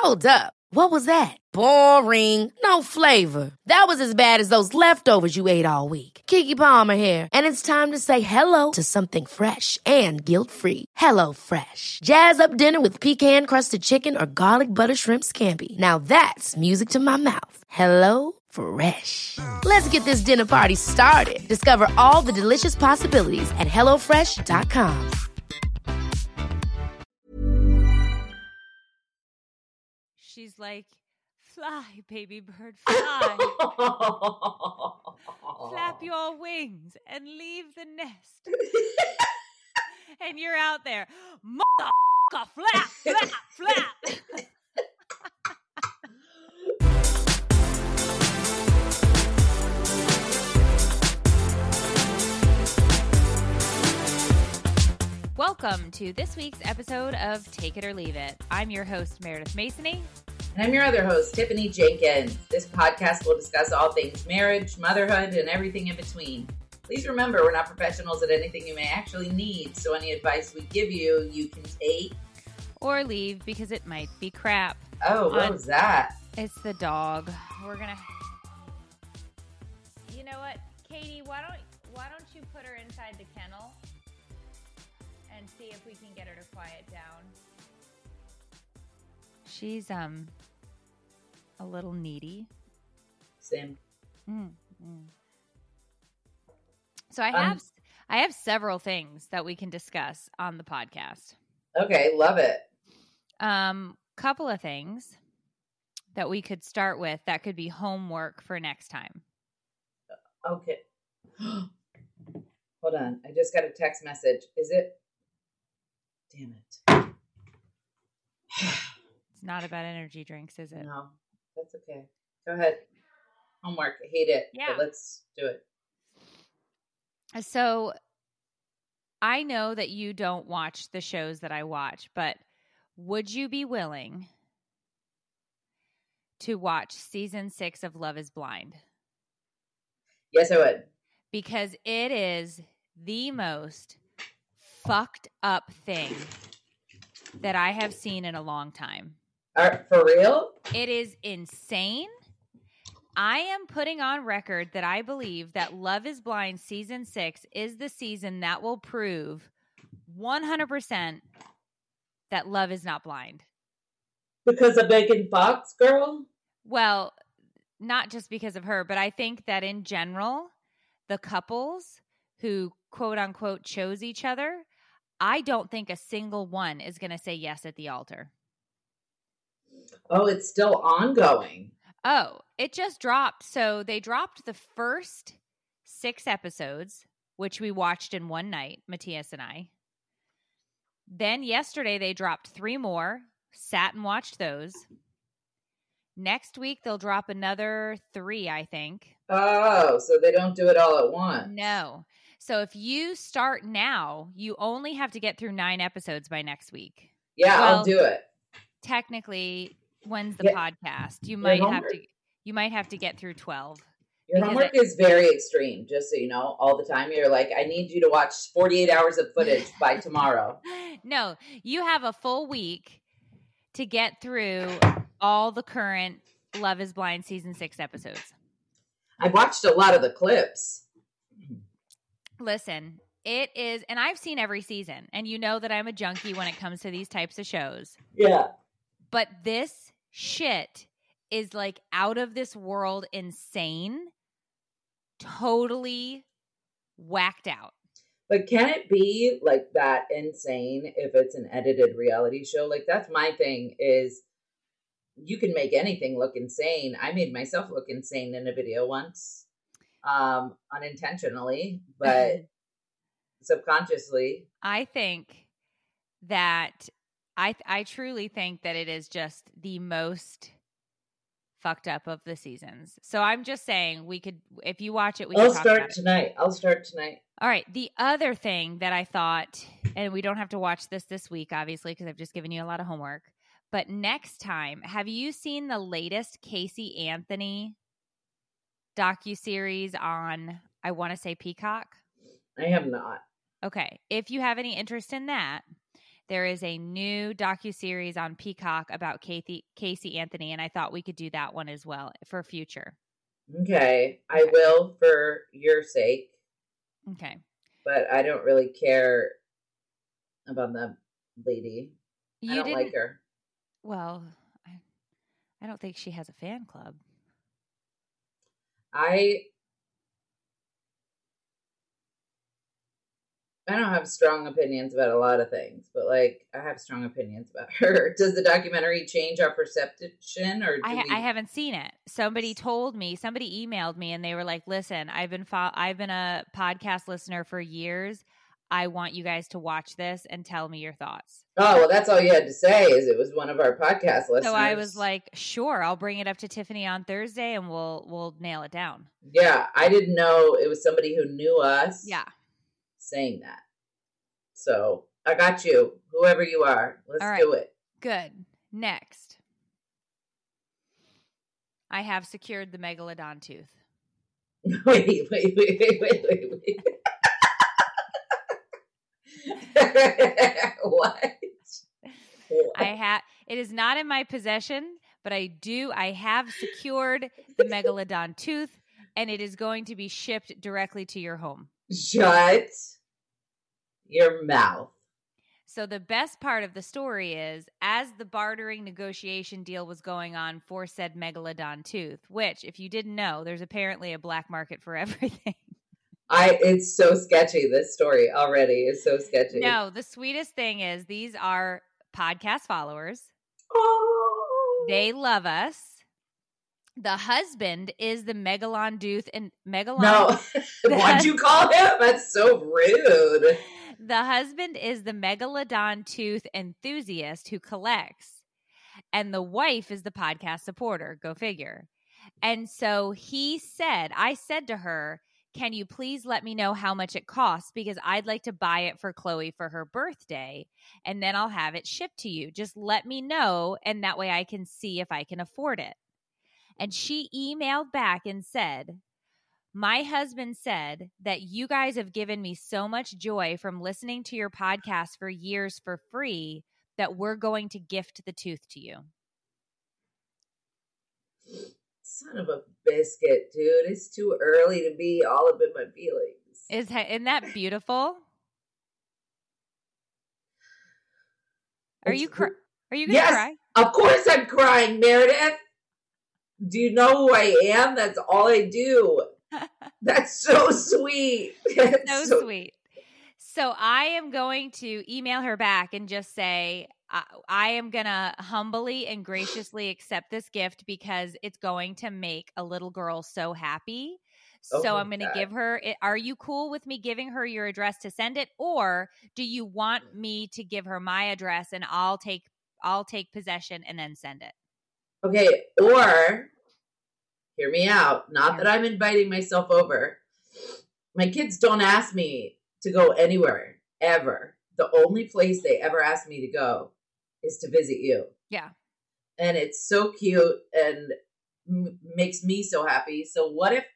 Hold up. What was that? Boring. No flavor. That was as bad as those leftovers you ate all week. Keke Palmer here, and it's time to say hello to something fresh and guilt-free. Hello Fresh. Jazz up dinner with pecan-crusted chicken or garlic butter shrimp scampi. Now that's music to my mouth. Hello Fresh. Let's get this dinner party started. Discover all the delicious possibilities at hellofresh.com. She's like, fly, baby bird, fly. Flap your wings and leave the nest. And you're out there, motherfucker, flap, flap, flap. Welcome to this week's episode of Take It or Leave It. I'm your host, Meredith Masony. And I'm your other host, Tiffany Jenkins. This podcast will discuss all things marriage, motherhood, and everything in between. Please remember, we're not professionals at anything you may actually need, so any advice we give you, you can take Or leave because it might be crap. Oh, what was that? It's the dog. We're gonna... You know what, Katie, why don't you put her inside the kennel and see if we can get her to quiet down. She's a little needy. Same. So I have several things that we can discuss on the podcast. Okay, love it. Couple of things that we could start with that could be homework for next time. Okay. Hold on. I just got a text message. Is it? Damn it. It's not about energy drinks, is it? No, that's okay. Go ahead. Homework. I hate it. Yeah. But let's do it. So I know that you don't watch the shows that I watch, but would you be willing to watch season 6 of Love is Blind? Yes, I would. Because it is the most fucked up thing that I have seen in a long time. For real? It is insane. I am putting on record that I believe that Love is Blind season 6 is the season that will prove 100% that love is not blind. Because of Megan Fox, girl? Well, not just because of her, but I think that in general, the couples who quote unquote chose each other, I don't think a single one is going to say yes at the altar. Oh, it's still ongoing. Oh, it just dropped. So they dropped the first 6 episodes, which we watched in one night, Matthias and I. Then yesterday they dropped 3 more, sat and watched those. Next week they'll drop another 3, I think. Oh, so they don't do it all at once. No. So if you start now, you only have to get through 9 episodes by next week. Yeah, Well, I'll do it. Technically, when's the podcast? You might have to get through 12. Your homework is very extreme, just so you know. All the time you're like, I need you to watch 48 hours of footage by tomorrow. No, you have a full week to get through all the current Love is Blind season 6 episodes. I watched a lot of the clips. Listen, it is, and I've seen every season, and you know that I'm a junkie when it comes to these types of shows. Yeah. But this shit is like out of this world insane, totally whacked out. But can it be like that insane if it's an edited reality show? Like, that's my thing is you can make anything look insane. I made myself look insane in a video once, unintentionally, but subconsciously. I think that I truly think that it is just the most fucked up of the seasons. So I'm just saying we could, if you watch it, I'll start tonight. All right. The other thing that I thought, and we don't have to watch this week, obviously, because I've just given you a lot of homework. But next time, have you seen the latest Casey Anthony docuseries on, I want to say Peacock? I have not. Okay. If you have any interest in that, there is a new docuseries on Peacock about Casey Anthony, and I thought we could do that one as well for future. Okay. I will for your sake. Okay. But I don't really care about that lady. I don't like her. Well, I don't think she has a fan club. I don't have strong opinions about a lot of things, but like I have strong opinions about her. Does the documentary change our perception, or I haven't seen it. Somebody emailed me, and they were like, "Listen, I've been a podcast listener for years. I want you guys to watch this and tell me your thoughts." Oh, well, that's all you had to say is it was one of our podcast listeners. So I was like, "Sure, I'll bring it up to Tiffany on Thursday, and we'll nail it down." Yeah, I didn't know it was somebody who knew us. Yeah. Saying that. So I got you, whoever you are. Let's do it. Good. Next, I have secured the megalodon tooth. Wait. What? It is not in my possession, but I have secured the megalodon tooth, and it is going to be shipped directly to your home. Shut your mouth. So the best part of the story is, as the bartering negotiation deal was going on for said megalodon tooth, which, if you didn't know, there's apparently a black market for everything. It's so sketchy. This story already is so sketchy. No, the sweetest thing is these are podcast followers. Oh. They love us. The husband is the megalodon tooth and megalodon. No, what'd you call him? That's so rude. The husband is the megalodon tooth enthusiast who collects, and the wife is the podcast supporter. Go figure. And so I said to her, "Can you please let me know how much it costs? Because I'd like to buy it for Chloe for her birthday, and then I'll have it shipped to you. Just let me know, and that way I can see if I can afford it." And she emailed back and said, "My husband said that you guys have given me so much joy from listening to your podcast for years for free that we're going to gift the tooth to you." Son of a biscuit, dude. It's too early to be all up in my feelings. Isn't that beautiful? Are you going to cry? Of course I'm crying, Meredith. Do you know who I am? That's all I do. That's so sweet. That's so sweet. So I am going to email her back and just say, I am going to humbly and graciously accept this gift because it's going to make a little girl so happy. So I'm going to give her it. Are you cool with me giving her your address to send it? Or do you want me to give her my address and I'll take possession and then send it? Okay. Or hear me out. Not that I'm inviting myself over. My kids don't ask me to go anywhere ever. The only place they ever ask me to go is to visit you. Yeah. And it's so cute and makes me so happy. So what if,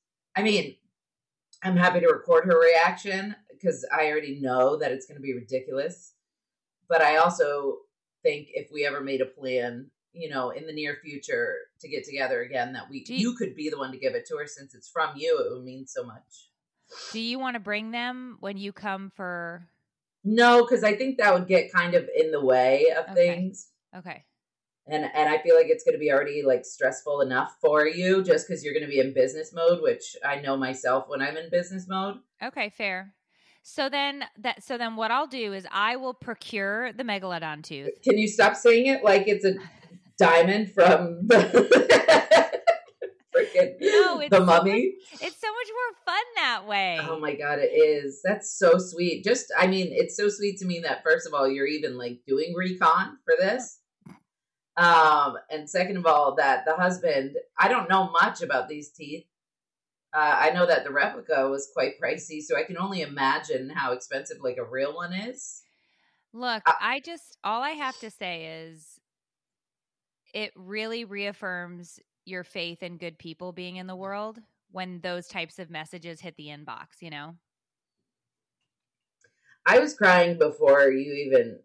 I'm happy to record her reaction because I already know that it's going to be ridiculous. But I also think if we ever made a plan, in the near future to get together again, that you could be the one to give it to her since it's from you. It would mean so much. Do you want to bring them when you come for? No, because I think that would get kind of in the way of things. Okay. And I feel like it's going to be already like stressful enough for you just because you're going to be in business mode, which I know myself when I'm in business mode. Okay, fair. So then what I'll do is I will procure the megalodon tooth. Can you stop saying it like it's a diamond from the freaking The Mummy? It's so much more fun that way. Oh my God, it is. That's so sweet. It's so sweet to me that first of all, you're even like doing recon for this. And second of all, that the husband, I don't know much about these teeth. I know that the replica was quite pricey, so I can only imagine how expensive like a real one is. Look, all I have to say is it really reaffirms your faith in good people being in the world when those types of messages hit the inbox, I was crying before you even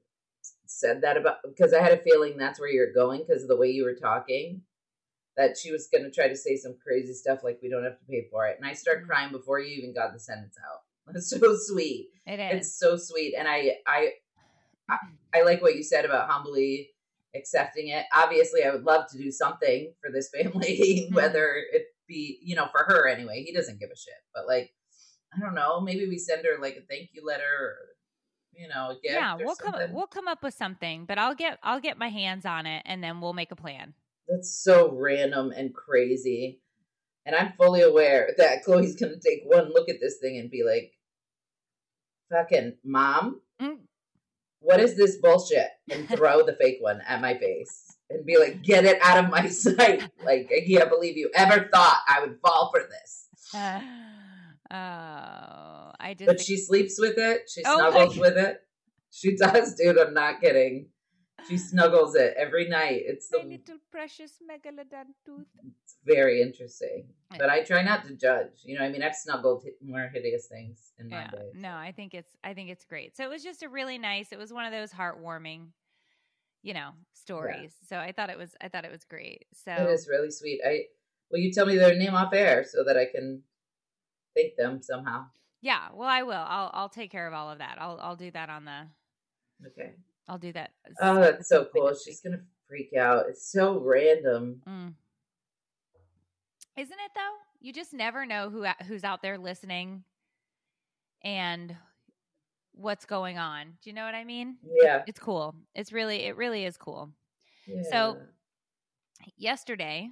said that about, because I had a feeling that's where you're going because of the way you were talking, that she was going to try to say some crazy stuff like we don't have to pay for it. And I start crying before you even got the sentence out. It's so sweet. It is. It's so sweet. And I like what you said about humbly accepting it. Obviously, I would love to do something for this family, whether it be, for her anyway. He doesn't give a shit. But like, I don't know, maybe we send her like a thank you letter or, a gift. Yeah, or we'll come up with something, but I'll get my hands on it and then we'll make a plan. That's so random and crazy. And I'm fully aware that Chloe's going to take one look at this thing and be like, fucking Mom, what is this bullshit? And throw the fake one at my face and be like, get it out of my sight. Like, I can't believe you ever thought I would fall for this. But she sleeps with it. She snuggles with it. She does, dude. I'm not kidding. She snuggles it every night. It's the little precious megalodon tooth. It's very interesting. But I try not to judge. I've snuggled more hideous things in my day. No, I think it's great. So it was just it was one of those heartwarming, stories. Yeah. So I thought it was great. So it is really sweet. Will you tell me their name off air so that I can thank them somehow? Yeah, well, I will. I'll take care of all of that. I'll do that on the. Okay. I'll do that. Oh, that's so cool. She's gonna freak out. It's so random, isn't it? Though you just never know who's out there listening, and what's going on. Do you know what I mean? Yeah, it's cool. It really is cool. Yeah. So yesterday,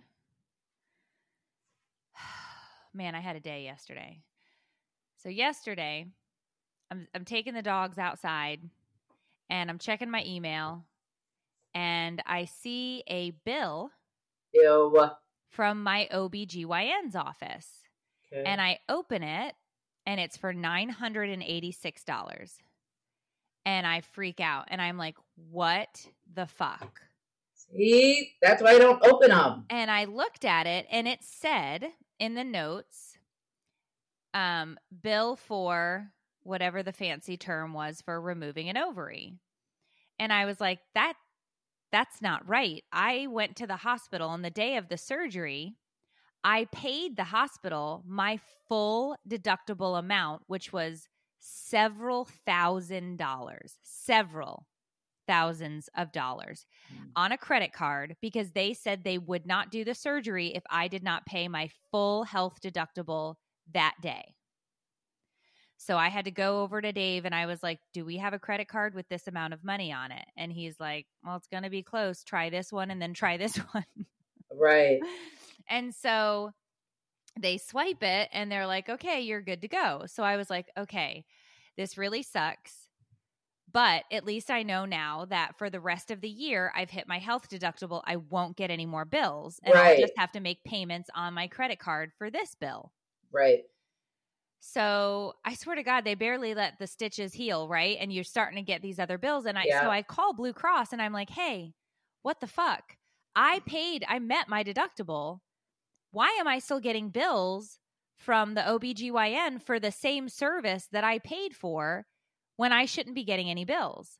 man, I had a day yesterday. So yesterday, I'm taking the dogs outside, and I'm checking my email, and I see a bill from my OBGYN's office. Okay. And I open it, and it's for $986. And I freak out, and I'm like, what the fuck? See? That's why I don't open them. And I looked at it, and it said in the notes, bill for whatever the fancy term was for removing an ovary. And I was like, that's not right. I went to the hospital on the day of the surgery. I paid the hospital my full deductible amount, which was several thousands of dollars on a credit card, because they said they would not do the surgery if I did not pay my full health deductible that day. So I had to go over to Dave, and I was like, do we have a credit card with this amount of money on it? And he's like, well, it's going to be close. Try this one and then try this one. Right. And so they swipe it, and they're like, okay, you're good to go. So I was like, okay, this really sucks. But at least I know now that for the rest of the year, I've hit my health deductible. I won't get any more bills. And I'll just have to make payments on my credit card for this bill. Right. So I swear to God, they barely let the stitches heal, right? And you're starting to get these other bills. And so I call Blue Cross, and I'm like, hey, what the fuck? I met my deductible. Why am I still getting bills from the OBGYN for the same service that I paid for when I shouldn't be getting any bills?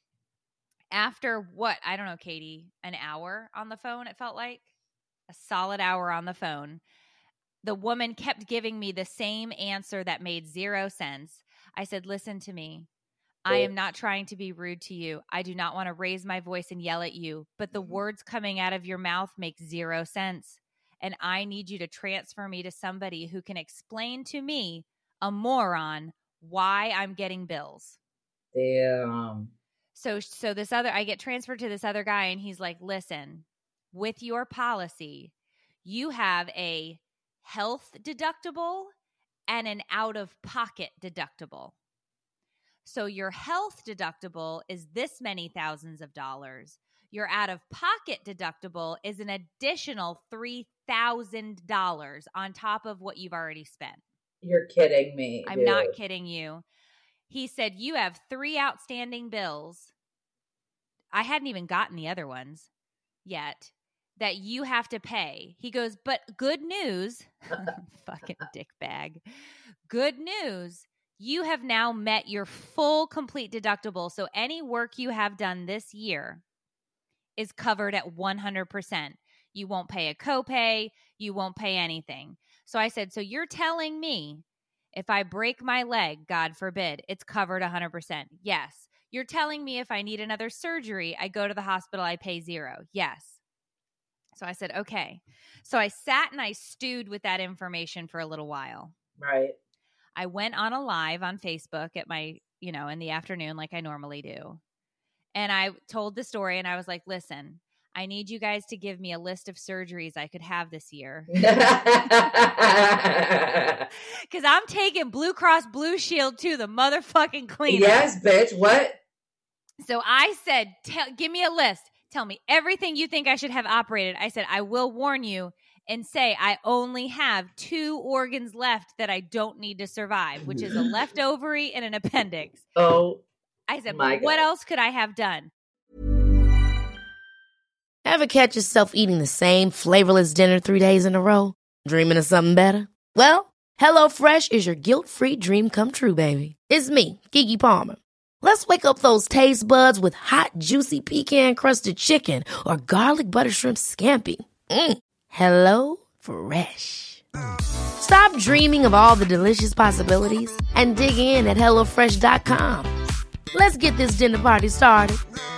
After what? I don't know, Katie, an hour on the phone, it felt like. A solid hour on the phone. The woman kept giving me the same answer that made 0 sense. I said, listen to me. I am not trying to be rude to you. I do not want to raise my voice and yell at you, but the words coming out of your mouth make 0 sense. And I need you to transfer me to somebody who can explain to me, a moron, why I'm getting bills. Damn. So I get transferred to this other guy, and he's like, listen, with your policy, you have a health deductible and an out-of-pocket deductible. So your health deductible is this many thousands of dollars. Your out-of-pocket deductible is an additional $3,000 on top of what you've already spent. You're kidding me. I'm not kidding you. He said, you have 3 outstanding bills. I hadn't even gotten the other ones yet that you have to pay. He goes, but good news, fucking dickbag. Good news, you have now met your full complete deductible. So any work you have done this year is covered at 100%. You won't pay a copay. You won't pay anything. So I said, so you're telling me if I break my leg, God forbid, it's covered 100%. Yes. You're telling me if I need another surgery, I go to the hospital, I pay $0. Yes. So I said, okay. So I sat and I stewed with that information for a little while. Right. I went on a live on Facebook at my, in the afternoon like I normally do. And I told the story and I was like, listen, I need you guys to give me a list of surgeries I could have this year. Because I'm taking Blue Cross Blue Shield to the motherfucking cleaner. Yes, bitch. What? So I said, give me a list. Tell me everything you think I should have operated. I said, I will warn you and say I only have 2 organs left that I don't need to survive, which is a left ovary and an appendix. Oh, I said, but what else could I have done? Ever catch yourself eating the same flavorless dinner 3 days in a row? Dreaming of something better? Well, HelloFresh is your guilt-free dream come true, baby. It's me, Keke Palmer. Let's wake up those taste buds with hot, juicy pecan-crusted chicken or garlic butter shrimp scampi. Hello Fresh. Stop dreaming of all the delicious possibilities and dig in at HelloFresh.com. Let's get this dinner party started.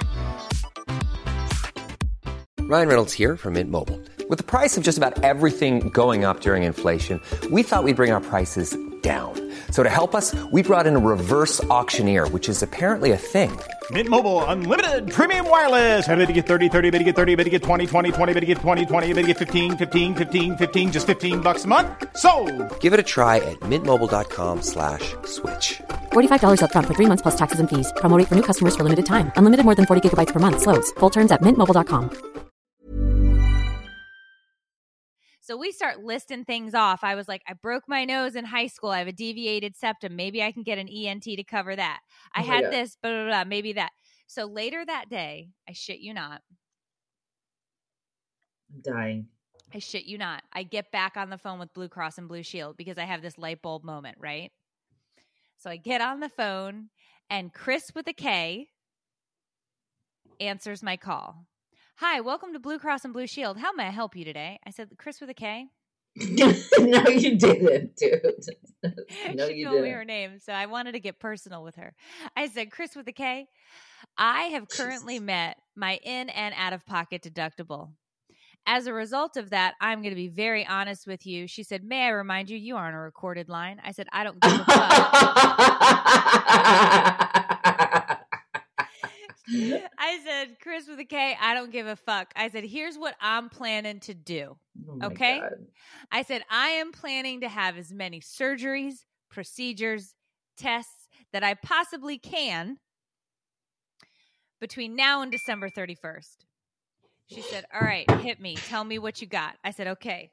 Ryan Reynolds here from Mint Mobile. With the price of just about everything going up during inflation, we thought we'd bring our prices down. So to help us, we brought in a reverse auctioneer, which is apparently a thing. Mint Mobile Unlimited Premium Wireless. How to get 30, 30, bit to get 30, bit to get 20, 20, 20, bit to get 20, 20, bit to get 15, 15, 15, 15, just $15 a month? Sold! Give it a try at mintmobile.com/switch. $45 up front for 3 months plus taxes and fees. Promo rate for new customers for limited time. Unlimited more than 40 gigabytes per month. Slows full terms at mintmobile.com. So we start listing things off. I was like, I broke my nose in high school. I have a deviated septum. Maybe I can get an ENT to cover that. I had this, blah, blah, blah, maybe that. So later that day, I shit you not. I'm dying. I shit you not. I get back on the phone with Blue Cross and Blue Shield because I have this light bulb moment, right? So I get on the phone and Chris with a K answers my call. Hi, welcome to Blue Cross and Blue Shield. How may I help you today? I said, Chris with a K. No, you didn't, dude. No, she you told didn't. me her name, so I wanted to get personal with her. I said, Chris with a K. I have currently met my in and out of pocket deductible. As a result of that, I'm going to be very honest with you. She said, may I remind you, you are on a recorded line. I said, I don't give a fuck. I said, Chris with a K, I don't give a fuck. I said, here's what I'm planning to do. Okay? God. I said, I am planning to have as many surgeries, procedures, tests that I possibly can between now and December 31st. She said, all right, hit me. Tell me what you got. I said, okay.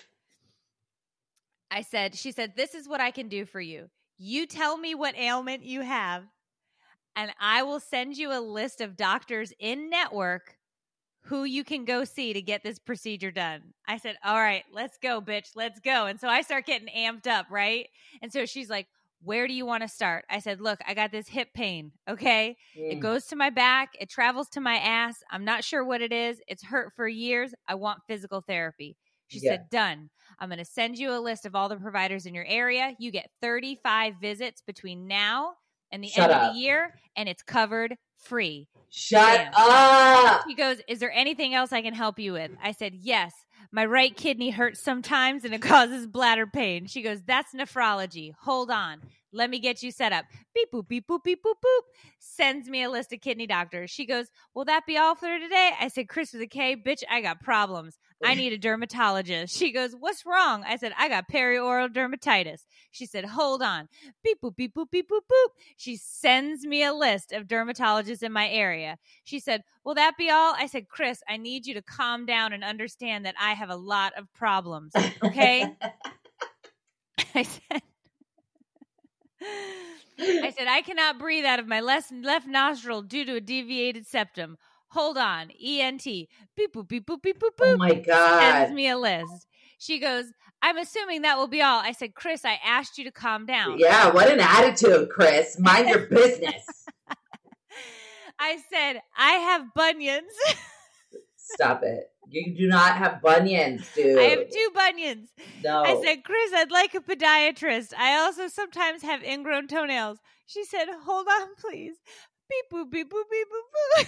She said, this is what I can do for you. You tell me what ailment you have, and I will send you a list of doctors in network who you can go see to get this procedure done. I said, all right, let's go, bitch. Let's go. And so I start getting amped up, right? And so she's like, where do you want to start? I said, look, I got this hip pain, okay? It goes to my back. It travels to my ass. I'm not sure what it is. It's hurt for years. I want physical therapy. She said, done. I'm going to send you a list of all the providers in your area. You get 35 visits between now and the end of the year, and it's covered free. Shut up. She goes, is there anything else I can help you with? I said, yes. My right kidney hurts sometimes and it causes bladder pain. She goes, that's nephrology. Hold on. Let me get you set up. Beep, boop, beep, boop, beep, boop, boop. Sends me a list of kidney doctors. She goes, will that be all for today? I said, Chris with a K, bitch, I got problems. I need a dermatologist. She goes, what's wrong? I said, I got perioral dermatitis. She said, hold on. Beep, boop, beep, boop, beep, boop, boop. She sends me a list of dermatologists in my area. She said, will that be all? I said, Chris, I need you to calm down and understand that I have a lot of problems. Okay? I said, I cannot breathe out of my left nostril due to a deviated septum. Hold on. ENT. Beep, boop, beep, boop, beep, boop, boop. Oh, my God. Sends me a list. She goes, I'm assuming that will be all. I said, Chris, I asked you to calm down. Yeah, what an attitude, Chris. Mind your business. I said, I have bunions. Stop it. You do not have bunions, dude. I have 2 bunions. No. I said, Chris, I'd like a podiatrist. I also sometimes have ingrown toenails. She said, hold on, please. Beep, boop, beep, boop, beep, boop, boop.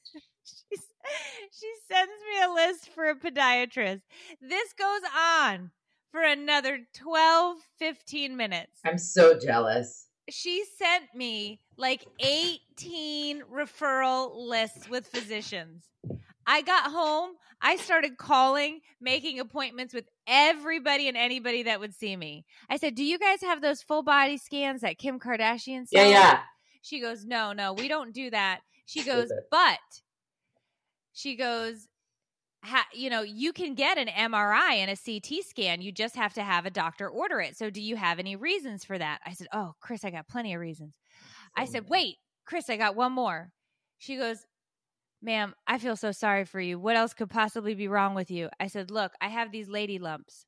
She sends me a list for a podiatrist. This goes on for another 12, 15 minutes. I'm so jealous. She sent me like 18 referral lists with physicians. I got home. I started calling, making appointments with everybody and anybody that would see me. I said, do you guys have those full body scans that Kim Kardashian sells? Yeah. She goes, no, we don't do that. She goes, but she goes, you can get an MRI and a CT scan. You just have to have a doctor order it. So do you have any reasons for that? I said, oh, Chris, I got plenty of reasons. I said, wait, Chris, I got one more. She goes, ma'am, I feel so sorry for you. What else could possibly be wrong with you? I said, look, I have these lady lumps.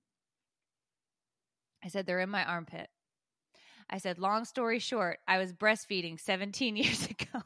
I said, they're in my armpit. I said, long story short, I was breastfeeding 17 years ago.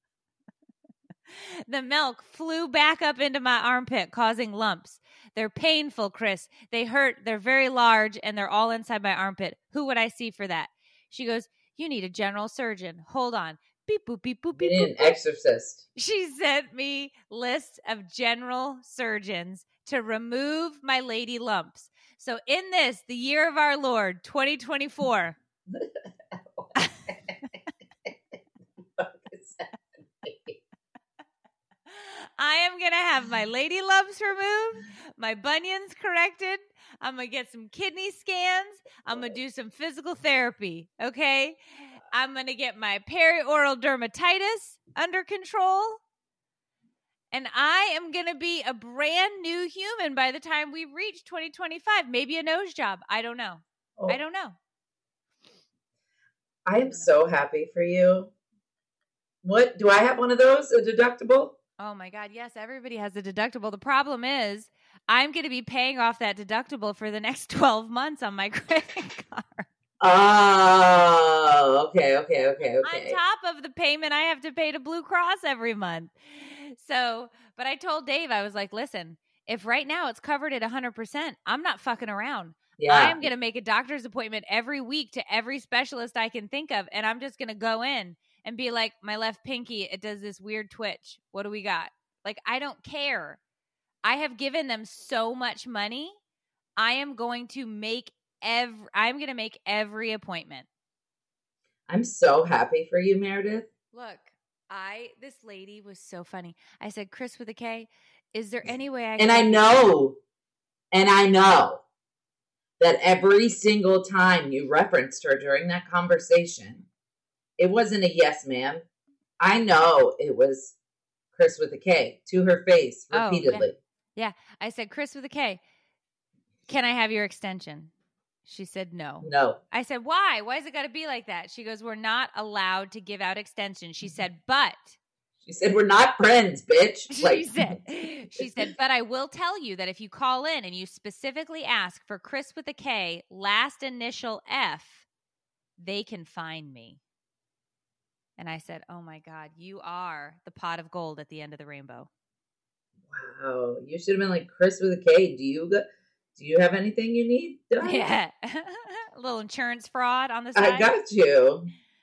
The milk flew back up into my armpit, causing lumps. They're painful, Chris. They hurt. They're very large, and they're all inside my armpit. Who would I see for that? She goes, you need a general surgeon. Hold on. Beep, boop, beep, boop, beep, You need an exorcist. She sent me lists of general surgeons to remove my lady lumps. So in this, the year of our Lord, 2024. I am going to have my lady lumps removed, my bunions corrected. I'm going to get some kidney scans. I'm going to do some physical therapy, okay? I'm going to get my perioral dermatitis under control. And I am going to be a brand new human by the time we reach 2025. Maybe a nose job. I don't know. I don't know. I am so happy for you. What? Do I have one of those? A deductible? Oh my God. Yes, everybody has a deductible. The problem is I'm going to be paying off that deductible for the next 12 months on my credit card. Oh, okay. On top of the payment I have to pay to Blue Cross every month. So, but I told Dave, I was like, listen, if right now it's covered at 100%, I'm not fucking around. Yeah. I'm going to make a doctor's appointment every week to every specialist I can think of. And I'm just going to go in and be like, my left pinky, it does this weird twitch. What do we got? Like, I don't care. I have given them so much money. I am going to make every appointment. I'm so happy for you, Meredith. Look, this lady was so funny. I said, Chris with a K, is there any way I can... And I know that every single time you referenced her during that conversation, it wasn't a yes, ma'am. I know it was Chris with a K to her face repeatedly. Oh, yeah. I said, Chris with a K, can I have your extension? She said no. No. I said, why? Why has it got to be like that? She goes, we're not allowed to give out extensions. She said, but. She said, we're not friends, bitch. She said, but I will tell you that if you call in and you specifically ask for Chris with a K, last initial F, they can find me. And I said, oh my God, you are the pot of gold at the end of the rainbow. Wow. You should have been like, Chris with a K, do you have anything you need done? Yeah. A little insurance fraud on the side. I got you.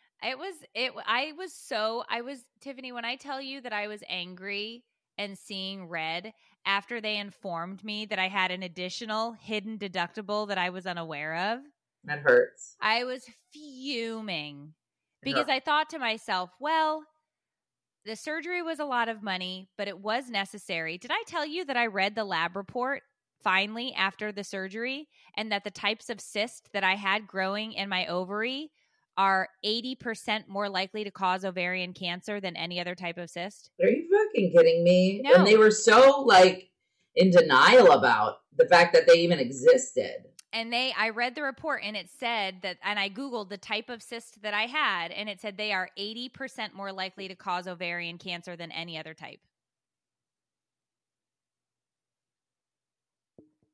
Tiffany, when I tell you that I was angry and seeing red after they informed me that I had an additional hidden deductible that I was unaware of. That hurts. I was fuming because I thought to myself, well, the surgery was a lot of money, but it was necessary. Did I tell you that I read the lab report finally after the surgery and that the types of cysts that I had growing in my ovary are 80% more likely to cause ovarian cancer than any other type of cyst? Are you fucking kidding me? No. And they were so in denial about the fact that they even existed. And I read the report and it said that, and I Googled the type of cyst that I had, and it said they are 80% more likely to cause ovarian cancer than any other type.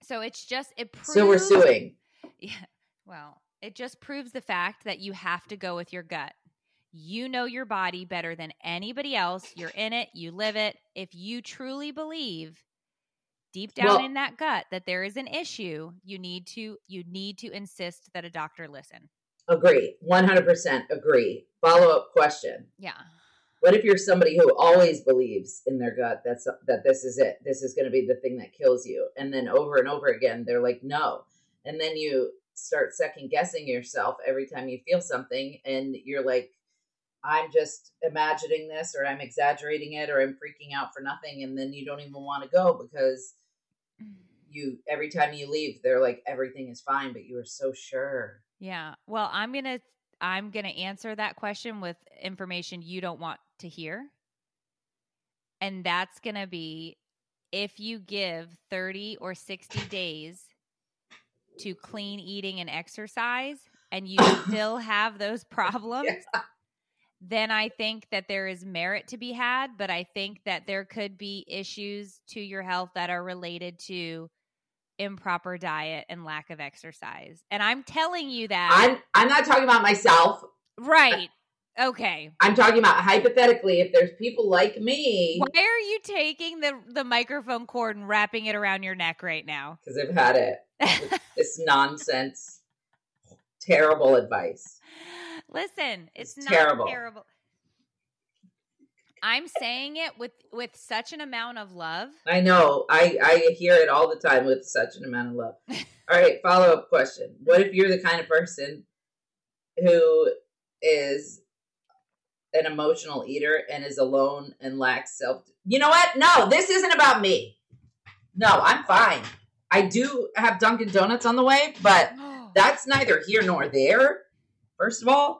So it proves. So we're suing. Yeah. Well, it just proves the fact that you have to go with your gut. You know your body better than anybody else. You're in it. You live it. If you truly believe deep down in that gut that there is an issue, you need to insist that a doctor listen. Agree. 100% agree. Follow-up question. Yeah. What if you're somebody who always believes in their gut that this is it? This is going to be the thing that kills you. And then over and over again, they're like, no. And then you start second guessing yourself every time you feel something. And you're like, I'm just imagining this, or I'm exaggerating it, or I'm freaking out for nothing. And then you don't even want to go because every time you leave, they're like, everything is fine, but you are so sure. Yeah. Well, I'm going to answer that question with information you don't want to hear. And that's going to be, if you give 30 or 60 days to clean eating and exercise and you still have those problems, then I think that there is merit to be had. But I think that there could be issues to your health that are related to improper diet and lack of exercise. And I'm telling you that I'm not talking about myself. Right. Okay. I'm talking about hypothetically, if there's people like me. Why are you taking the microphone cord and wrapping it around your neck right now? Because I've had it. This nonsense, terrible advice. Listen, it's not terrible. I'm saying it with such an amount of love. I know. I hear it all the time with such an amount of love. All right, follow-up question. What if you're the kind of person who is an emotional eater and is alone and lacks self? You know what? No, this isn't about me. No, I'm fine. I do have Dunkin' Donuts on the way, but that's neither here nor there. First of all,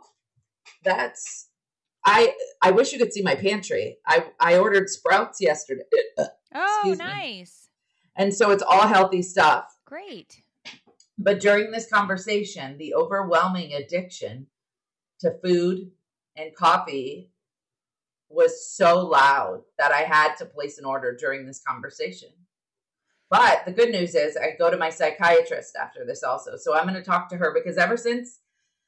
I wish you could see my pantry. I ordered Sprouts yesterday. Oh, nice. And so it's all healthy stuff. Great. But during this conversation, the overwhelming addiction to food and coffee was so loud that I had to place an order during this conversation. But the good news is I go to my psychiatrist after this also. So I'm going to talk to her because ever since,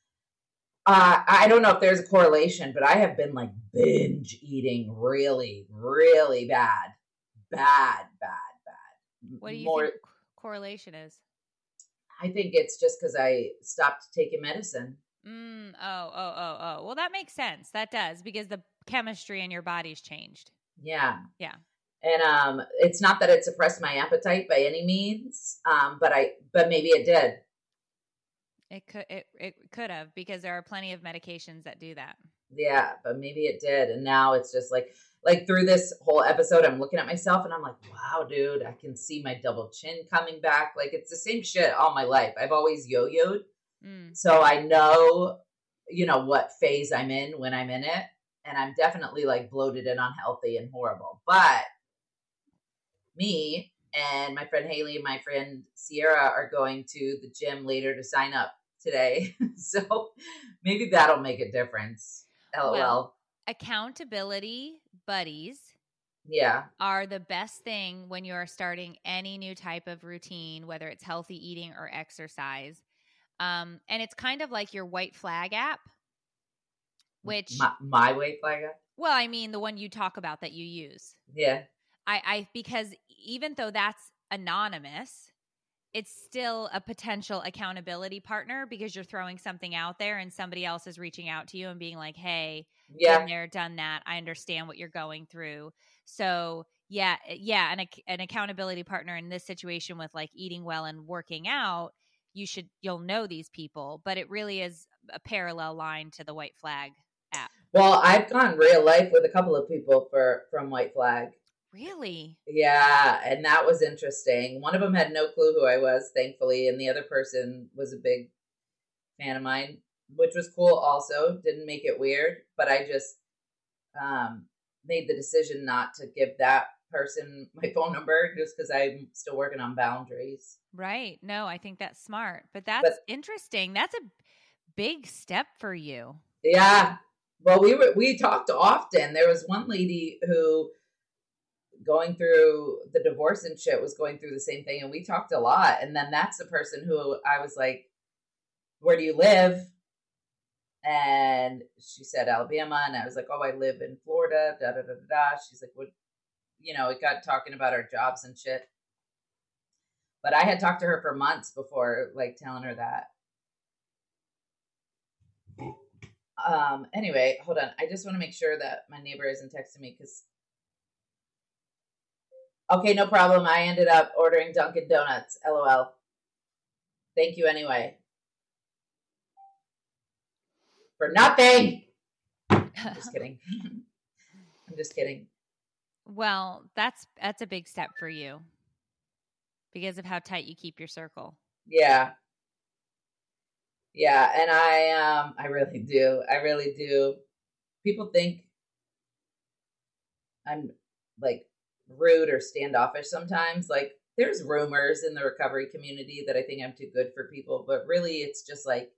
I don't know if there's a correlation, but I have been like binge eating really, really bad. What do you think correlation is? I think it's just because I stopped taking medicine. Oh. Well, that makes sense. That does, because the chemistry in your body's changed. Yeah. Yeah. And it's not that it suppressed my appetite by any means, but maybe it did. It could have, because there are plenty of medications that do that. Yeah, but maybe it did. And now it's just like through this whole episode, I'm looking at myself and I'm like, wow, dude, I can see my double chin coming back. Like, it's the same shit all my life. I've always yo-yoed. So I know, what phase I'm in when I'm in it. And I'm definitely like bloated and unhealthy and horrible. But me and my friend Haley and my friend Sierra are going to the gym later to sign up today. So maybe that'll make a difference. LOL. Well, accountability buddies are the best thing when you are starting any new type of routine, whether it's healthy eating or exercise. And it's kind of like your white flag app, which my white flag app? Well, I mean, the one you talk about that you use. Yeah. Because even though that's anonymous, it's still a potential accountability partner, because you're throwing something out there and somebody else is reaching out to you and being like, hey, been there, done that. I understand what you're going through. So an accountability partner in this situation with like eating well and working out, you'll know these people, but it really is a parallel line to the White Flag app. Well, I've gone real life with a couple of people from White Flag. Really? Yeah, and that was interesting. One of them had no clue who I was, thankfully, and the other person was a big fan of mine, which was cool also. Didn't make it weird, but I just made the decision not to give that person my phone number just because I'm still working on boundaries. Right. No, I think that's smart. But that's interesting. That's a big step for you. Yeah. Well, we talked often. There was one lady who going through the divorce and shit was going through the same thing. And we talked a lot. And then that's the person who I was like, where do you live? And she said Alabama. And I was like, oh, I live in Florida. Da, da, da, da, da. She's like, what? You know, it got talking about our jobs and shit. But I had talked to her for months before, like, telling her that. Anyway, hold on. I just want to make sure that my neighbor isn't texting me because. Okay, no problem. I ended up ordering Dunkin' Donuts. LOL. Thank you anyway. For nothing. I'm just kidding. I'm just kidding. Well, that's a big step for you because of how tight you keep your circle. Yeah. Yeah, and I really do. I really do. People think I'm like rude or standoffish sometimes. Like there's rumors in the recovery community that I think I'm too good for people, but really it's just like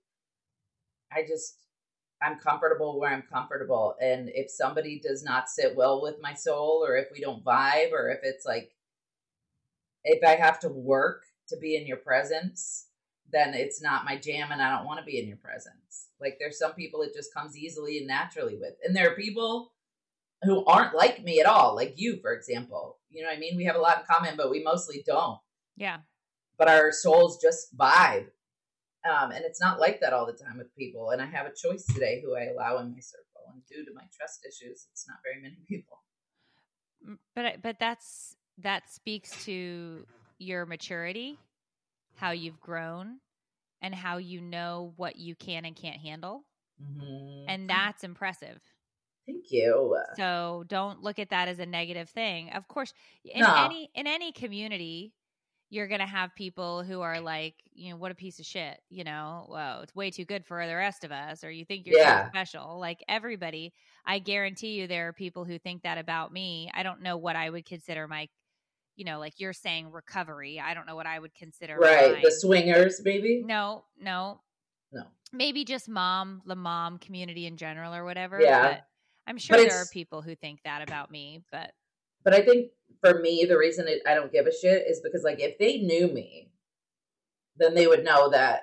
I'm comfortable where I'm comfortable. And if somebody does not sit well with my soul, or if we don't vibe, or if it's like, if I have to work to be in your presence, then it's not my jam and I don't want to be in your presence. Like there's some people it just comes easily and naturally with. And there are people who aren't like me at all. Like you, for example, you know what I mean? We have a lot in common, but we mostly don't. Yeah. But our souls just vibe. And it's not like that all the time with people. And I have a choice today who I allow in my circle. And due to my trust issues, it's not very many people. But that speaks to your maturity, how you've grown, and how you know what you can and can't handle. Mm-hmm. And that's impressive. Thank you. So don't look at that as a negative thing. Of course, in any community, you're going to have people who are like, you know, what a piece of shit, you know, well, it's way too good for the rest of us, or you think you're so special. Like everybody, I guarantee you there are people who think that about me. I don't know what I would consider my, you know, like you're saying recovery. I don't know what I would consider. Right. Mine. The swingers, maybe? No. Maybe just the mom community in general or whatever. Yeah. But I'm sure there are people who think that about me, But I think for me, the reason I don't give a shit is because, like, if they knew me, then they would know that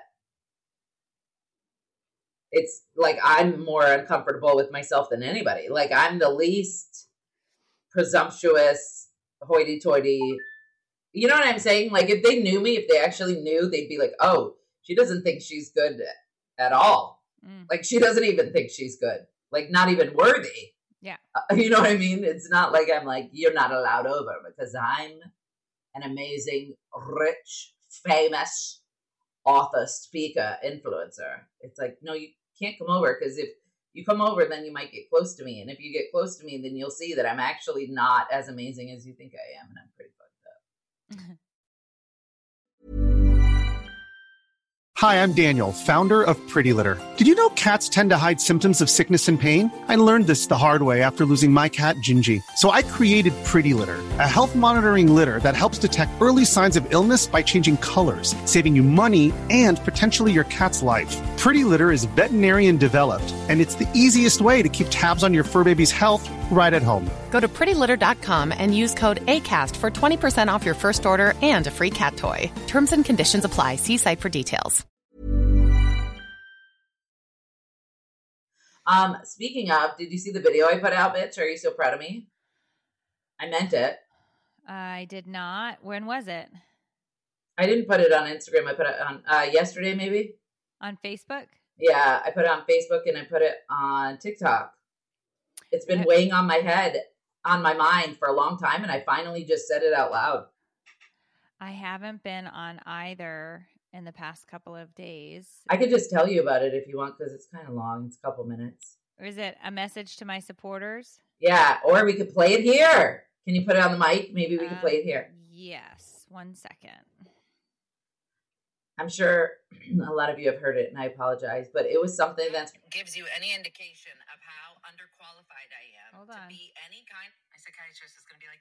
it's like I'm more uncomfortable with myself than anybody. Like, I'm the least presumptuous, hoity-toity. You know what I'm saying? Like, if they knew me, if they actually knew, they'd be like, oh, she doesn't think she's good at all. Like, she doesn't even think she's good. Like, not even worthy. Yeah. You know what I mean? It's not like I'm like, you're not allowed over because I'm an amazing, rich, famous author, speaker, influencer. It's like, no, you can't come over because if you come over, then you might get close to me. And if you get close to me, then you'll see that I'm actually not as amazing as you think I am. And I'm pretty fucked up. Hi, I'm Daniel, founder of Pretty Litter. Did you know cats tend to hide symptoms of sickness and pain? I learned this the hard way after losing my cat, Gingy. So I created Pretty Litter, a health monitoring litter that helps detect early signs of illness by changing colors, saving you money and potentially your cat's life. Pretty Litter is veterinarian developed, and it's the easiest way to keep tabs on your fur baby's health right at home. Go to prettylitter.com and use code ACAST for 20% off your first order and a free cat toy. Terms and conditions apply. See site for details. Speaking of, did you see the video I put out, bitch? Are you so proud of me? I meant it. I did not. When was it? I didn't put it on Instagram. I put it on yesterday, maybe. On Facebook? Yeah, I put it on Facebook and I put it on TikTok. It's been weighing on my head, on my mind for a long time, and I finally just said it out loud. I haven't been on either in the past couple of days. I could just tell you about it if you want, because it's kind of long. It's a couple minutes. Or is it a message to my supporters? Yeah, or we could play it here. Can you put it on the mic? Maybe we could play it here. Yes. 1 second. I'm sure a lot of you have heard it, and I apologize, but it was something that gives you any indication of how underqualified I am to be any kind. My psychiatrist is going to be like,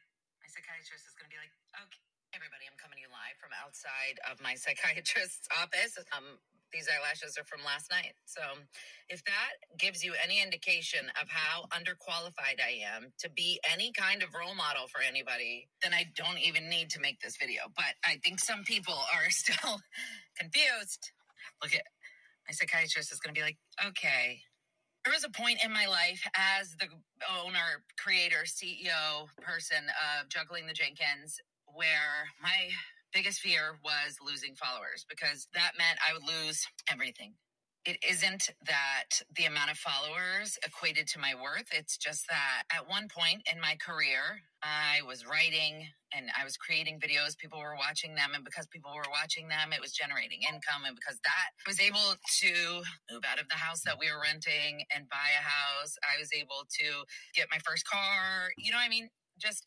okay, everybody, I'm coming to you live from outside of my psychiatrist's office. These eyelashes are from last night. So if that gives you any indication of how underqualified I am to be any kind of role model for anybody, then I don't even need to make this video. But I think some people are still confused. Look at my psychiatrist is going to be like, okay. There was a point in my life as the owner, creator, CEO person of Juggling the Jenkins where my biggest fear was losing followers, because that meant I would lose everything. It isn't that the amount of followers equated to my worth. It's just that at one point in my career, I was writing and I was creating videos. People were watching them. And because people were watching them, it was generating income. And because that, I was able to move out of the house that we were renting and buy a house. I was able to get my first car. You know what I mean? Just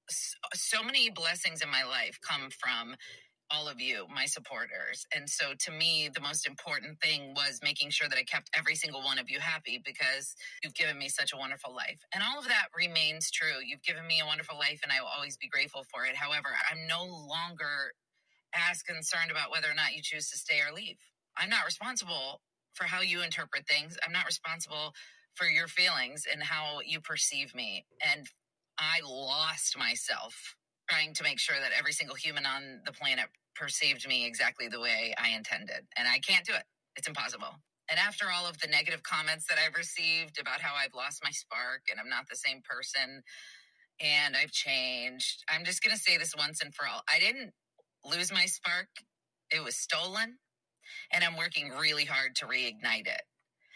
so many blessings in my life come from all of you, my supporters. And so to me, the most important thing was making sure that I kept every single one of you happy, because you've given me such a wonderful life. And all of that remains true. You've given me a wonderful life and I will always be grateful for it. However, I'm no longer as concerned about whether or not you choose to stay or leave. I'm not responsible for how you interpret things. I'm not responsible for your feelings and how you perceive me. And I lost myself trying to make sure that every single human on the planet perceived me exactly the way I intended. And I can't do it. It's impossible. And after all of the negative comments that I've received about how I've lost my spark and I'm not the same person and I've changed, I'm just going to say this once and for all. I didn't lose my spark. It was stolen. And I'm working really hard to reignite it.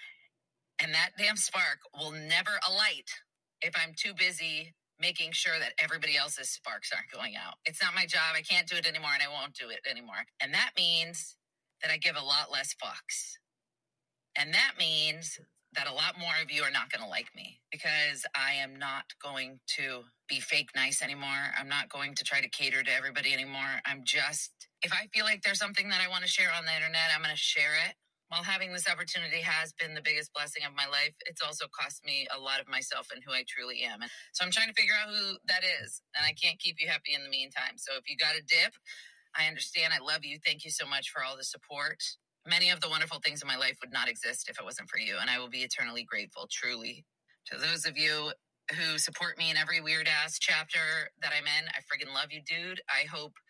And that damn spark will never alight if I'm too busy making sure that everybody else's sparks aren't going out. It's not my job. I can't do it anymore, and I won't do it anymore. And that means that I give a lot less fucks. And that means that a lot more of you are not going to like me, because I am not going to be fake nice anymore. I'm not going to try to cater to everybody anymore. I'm just, if I feel like there's something that I want to share on the internet, I'm going to share it. While having this opportunity has been the biggest blessing of my life, it's also cost me a lot of myself and who I truly am. And so I'm trying to figure out who that is. And I can't keep you happy in the meantime. So if you got a dip, I understand. I love you. Thank you so much for all the support. Many of the wonderful things in my life would not exist if it wasn't for you. And I will be eternally grateful, truly. To those of you who support me in every weird ass chapter that I'm in, I friggin' love you, dude. I hope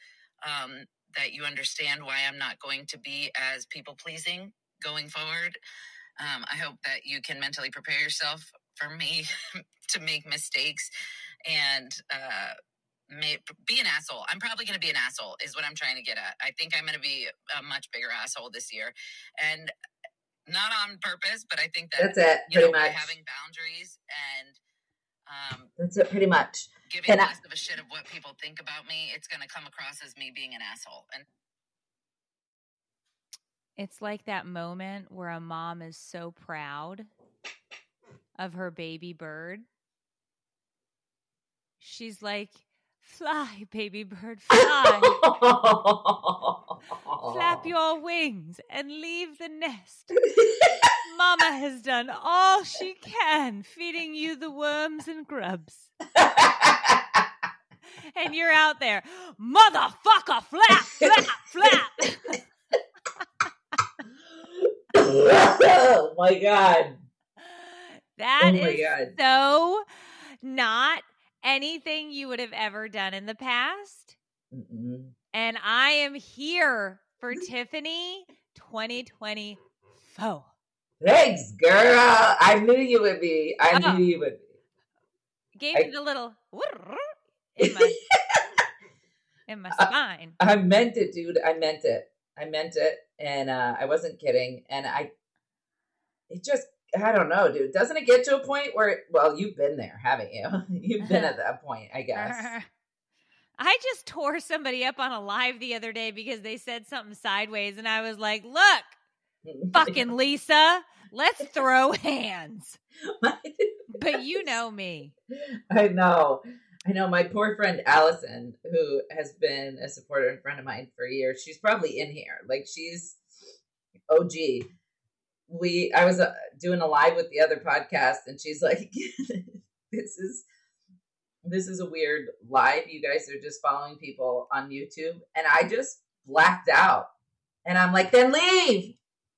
that you understand why I'm not going to be as people pleasing going forward. I hope that you can mentally prepare yourself for me to make mistakes and be an asshole. I'm probably going to be an asshole is what I'm trying to get at. I think I'm going to be a much bigger asshole this year, and not on purpose, but I think that that's it, pretty much. By having boundaries and that's it, pretty much. Giving less of a shit of what people think about me, it's going to come across as me being an asshole. And it's like that moment where a mom is so proud of her baby bird. She's like, fly, baby bird, fly. Flap your wings and leave the nest. Mama has done all she can, feeding you the worms and grubs. And you're out there, motherfucker, flap, flap, flap. Oh my God. That is so not anything you would have ever done in the past. Mm-mm. And I am here for Tiffany 2024. Thanks, girl. I knew you would be. I knew you would be. Gave me the little in my spine. I meant it, dude. I meant it. And I wasn't kidding. And I don't know, dude. Doesn't it get to a point where, well, you've been there, haven't you? You've been at that point, I guess. I just tore somebody up on a live the other day because they said something sideways. And I was like, look, fucking Lisa, let's throw hands. But you know me. I know. My poor friend Allison, who has been a supporter and friend of mine for years, she's probably in here. Like, she's OG. I was doing a live with the other podcast, and she's like, this is a weird live. You guys are just following people on YouTube. And I just blacked out. And I'm like, then leave.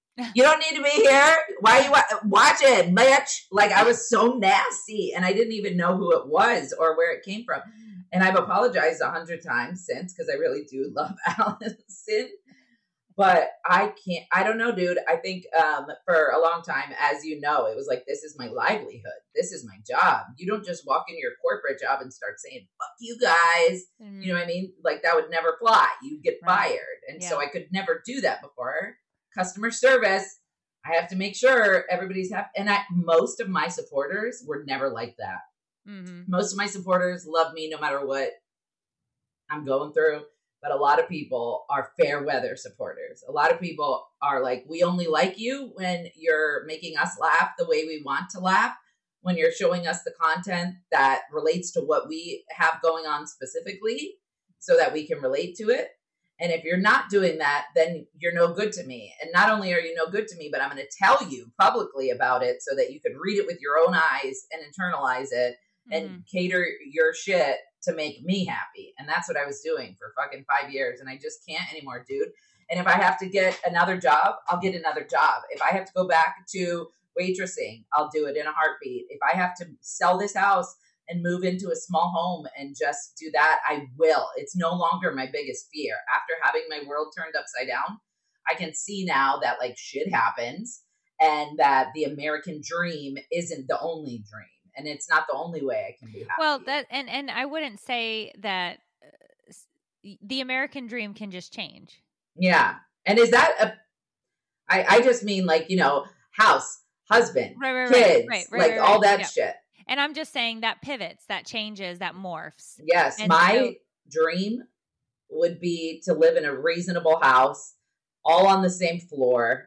You don't need to be here. Why are you watch it, bitch? Like, I was so nasty, and I didn't even know who it was or where it came from. And I've apologized 100 times since, because I really do love Allison. But I don't know, dude. I think for a long time, as you know, it was like, this is my livelihood. This is my job. You don't just walk into your corporate job and start saying, fuck you guys. You know what I mean? Like, that would never fly. You'd get fired. And so I could never do that before. Customer service, I have to make sure everybody's happy. And most of my supporters were never like that. Mm-hmm. Most of my supporters love me no matter what I'm going through. But a lot of people are fair weather supporters. A lot of people are like, we only like you when you're making us laugh the way we want to laugh, when you're showing us the content that relates to what we have going on specifically so that we can relate to it. And if you're not doing that, then you're no good to me. And not only are you no good to me, but I'm going to tell you publicly about it so that you can read it with your own eyes and internalize it and cater your shit to make me happy. And that's what I was doing for fucking 5 years. And I just can't anymore, dude. And if I have to get another job, I'll get another job. If I have to go back to waitressing, I'll do it in a heartbeat. If I have to sell this house and move into a small home and just do that, I will. It's no longer my biggest fear. After having my world turned upside down, I can see now that like shit happens and that the American dream isn't the only dream. And it's not the only way I can be happy. Well, that and I wouldn't say that the American dream can just change. Yeah. And is that I just mean like, you know, house, husband, kids, all that shit. And I'm just saying that pivots, that changes, that morphs. Yes. And my dream would be to live in a reasonable house, all on the same floor,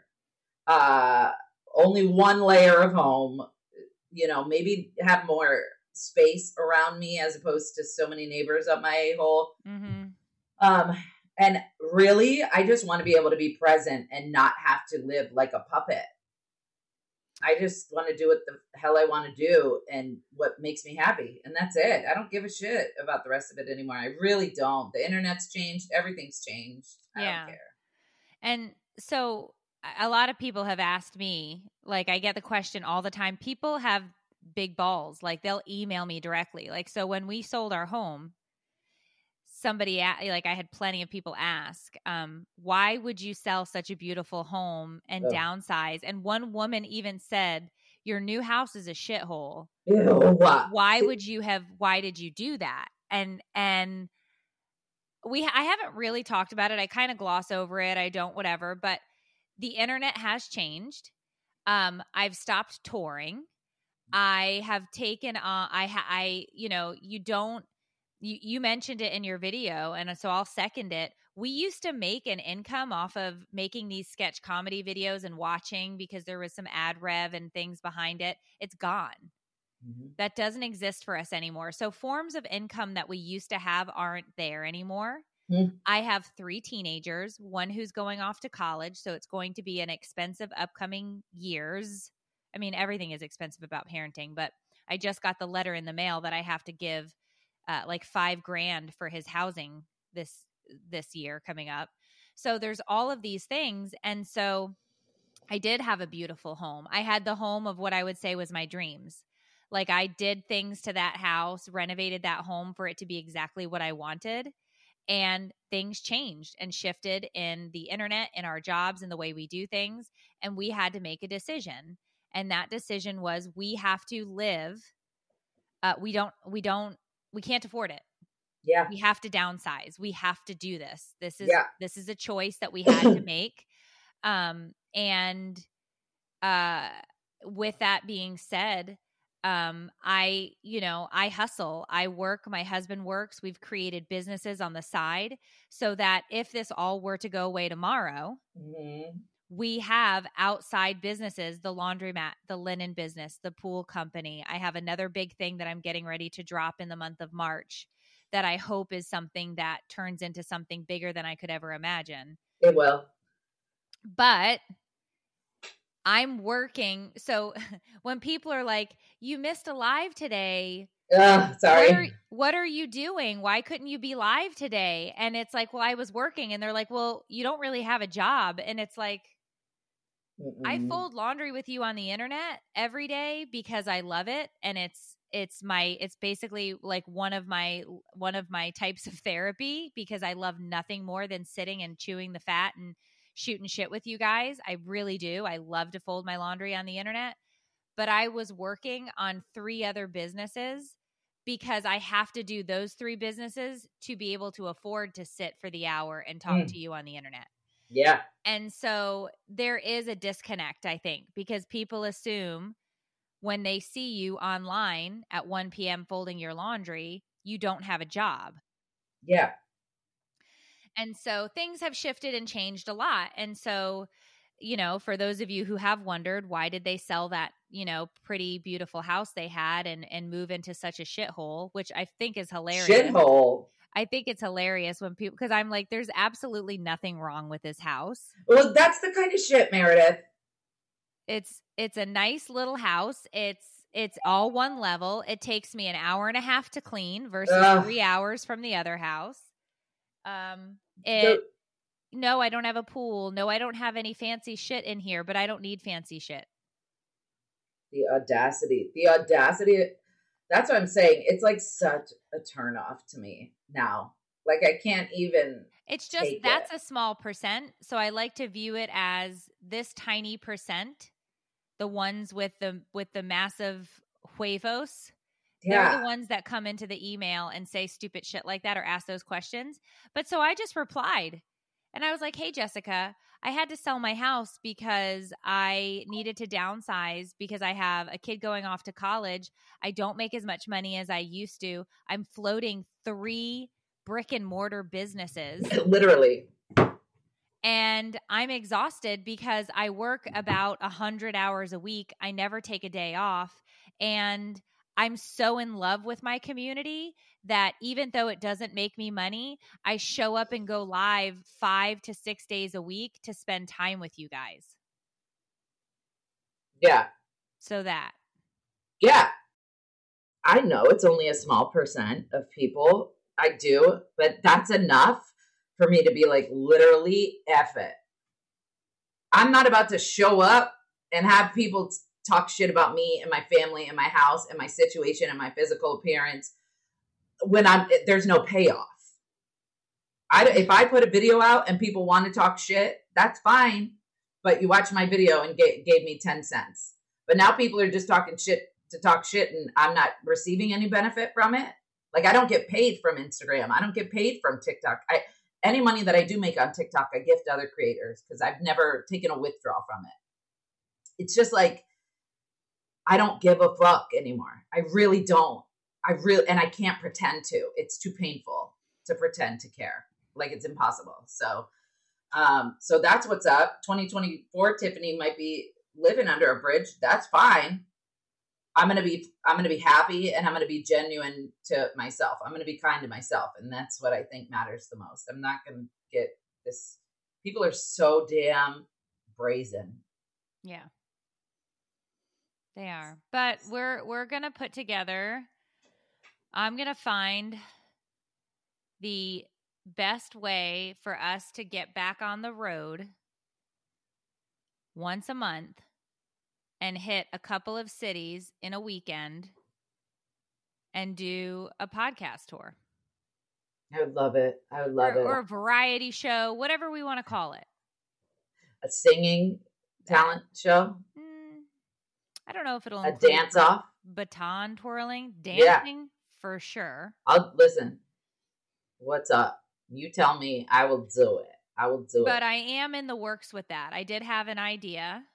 only one layer of home, you know, maybe have more space around me as opposed to so many neighbors up my hole. Mm-hmm. And really, I just want to be able to be present and not have to live like a puppet. I just want to do what the hell I want to do and what makes me happy. And that's it. I don't give a shit about the rest of it anymore. I really don't. The internet's changed. Everything's changed. I don't care. And so a lot of people have asked me, like I get the question all the time. People have big balls. Like they'll email me directly. Like, so when we sold our home, I had plenty of people ask, why would you sell such a beautiful home and downsize? And one woman even said, your new house is a shithole. Why did you do that? And I haven't really talked about it. I kind of gloss over it. I don't, whatever, but the internet has changed. I've stopped touring. I have taken you mentioned it in your video, and so I'll second it. We used to make an income off of making these sketch comedy videos and watching because there was some ad rev and things behind it. It's gone. Mm-hmm. That doesn't exist for us anymore. So forms of income that we used to have aren't there anymore. Mm-hmm. I have 3 teenagers, one who's going off to college, so it's going to be an expensive upcoming years. I mean, everything is expensive about parenting, but I just got the letter in the mail that I have to give like $5,000 for his housing this year coming up. So there's all of these things. And so I did have a beautiful home. I had the home of what I would say was my dreams. Like I did things to that house, renovated that home for it to be exactly what I wanted. And things changed and shifted in the internet, in our jobs, in the way we do things. And we had to make a decision. And that decision was we have to live. We can't afford it. Yeah. We have to downsize. We have to do this. This is a choice that we had to make. With that being said, I hustle, I work, my husband works. We've created businesses on the side so that if this all were to go away tomorrow, mm-hmm. we have outside businesses, the laundromat, the linen business, the pool company. I have another big thing that I'm getting ready to drop in the month of March that I hope is something that turns into something bigger than I could ever imagine. It will. But I'm working. So when people are like, you missed a live today. Sorry. What are you doing? Why couldn't you be live today? And it's like, well, I was working. And they're like, well, you don't really have a job. And it's like, I fold laundry with you on the internet every day because I love it, and it's basically like one of my types of therapy, because I love nothing more than sitting and chewing the fat and shooting shit with you guys. I really do. I love to fold my laundry on the internet. But I was working on 3 other businesses because I have to do those 3 businesses to be able to afford to sit for the hour and talk to you on the internet. Yeah. And so there is a disconnect, I think, because people assume when they see you online at 1 p.m. folding your laundry, you don't have a job. Yeah. And so things have shifted and changed a lot. And so, you know, for those of you who have wondered, why did they sell that, you know, pretty beautiful house they had and move into such a shithole, which I think is hilarious. Shithole. I think it's hilarious when people, because I'm like, there's absolutely nothing wrong with this house. Well, that's the kind of shit, Meredith. It's a nice little house. It's all one level. It takes me an hour and a half to clean versus 3 hours from the other house. No, I don't have a pool. No, I don't have any fancy shit in here, but I don't need fancy shit. The audacity. That's what I'm saying. It's like such a turnoff to me now. Like I can't even. It's just that's a small percent. So I like to view it as this tiny percent, the ones with the massive huevos. Yeah. They're the ones that come into the email and say stupid shit like that or ask those questions. But so I just replied. And I was like, hey, Jessica, I had to sell my house because I needed to downsize because I have a kid going off to college. I don't make as much money as I used to. I'm floating 3 brick and mortar businesses. Literally. And I'm exhausted because I work about 100 hours a week. I never take a day off. And I'm so in love with my community that even though it doesn't make me money, I show up and go live 5 to 6 days a week to spend time with you guys. Yeah. So that. Yeah. I know it's only a small percent of people. I do, but that's enough for me to be like, literally, F it. I'm not about to show up and have people talk shit about me and my family and my house and my situation and my physical appearance when there's no payoff. If I put a video out and people want to talk shit, that's fine. But you watch my video and gave me 10 cents. But now people are just talking shit to talk shit and I'm not receiving any benefit from it. Like I don't get paid from Instagram. I don't get paid from TikTok. Any money that I do make on TikTok, I gift to other creators because I've never taken a withdrawal from it. It's just like, I don't give a fuck anymore. I really don't. And I can't pretend to. It's too painful to pretend to care. Like it's impossible. So that's what's up. 2024, Tiffany might be living under a bridge. That's fine. I'm going to be happy and I'm going to be genuine to myself. I'm going to be kind to myself. And that's what I think matters the most. I'm not going to get this. People are so damn brazen. Yeah. They are. But we're going to put together, I'm going to find the best way for us to get back on the road once a month and hit a couple of cities in a weekend and do a podcast tour. I would love it. Or a variety show, whatever we want to call it. A singing talent show? I don't know if it'll include a dance off, baton twirling, dancing for sure. I'll listen. What's up? You tell me. I will do it. But I am in the works with that. I did have an idea.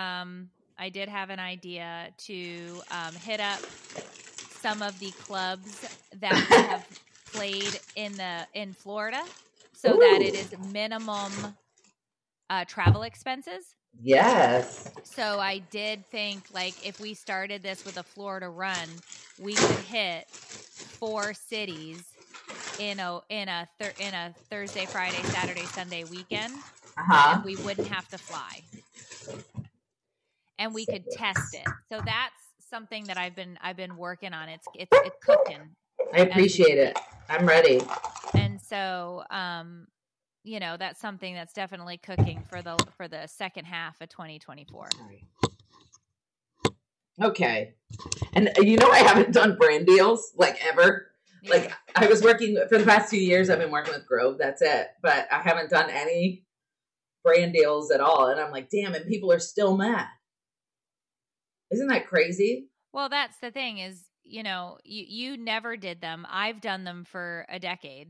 To hit up some of the clubs that we have played in Florida, so that it is minimum travel expenses. Yes. So I did think, like, if we started this with a Florida run, we could hit 4 cities in a Thursday, Friday, Saturday, Sunday weekend. And we wouldn't have to fly, and we could test it. So that's something that I've been working on. It's cooking. I appreciate it. I'm ready. And so that's something that's definitely cooking for the second half of 2024. Sorry. Okay. And I haven't done brand deals like ever. Yeah. Like I was working for the past 2 years. I've been working with Grove. That's it. But I haven't done any brand deals at all. And I'm like, damn, and people are still mad. Isn't that crazy? Well, that's the thing is, you never did them. I've done them for a decade.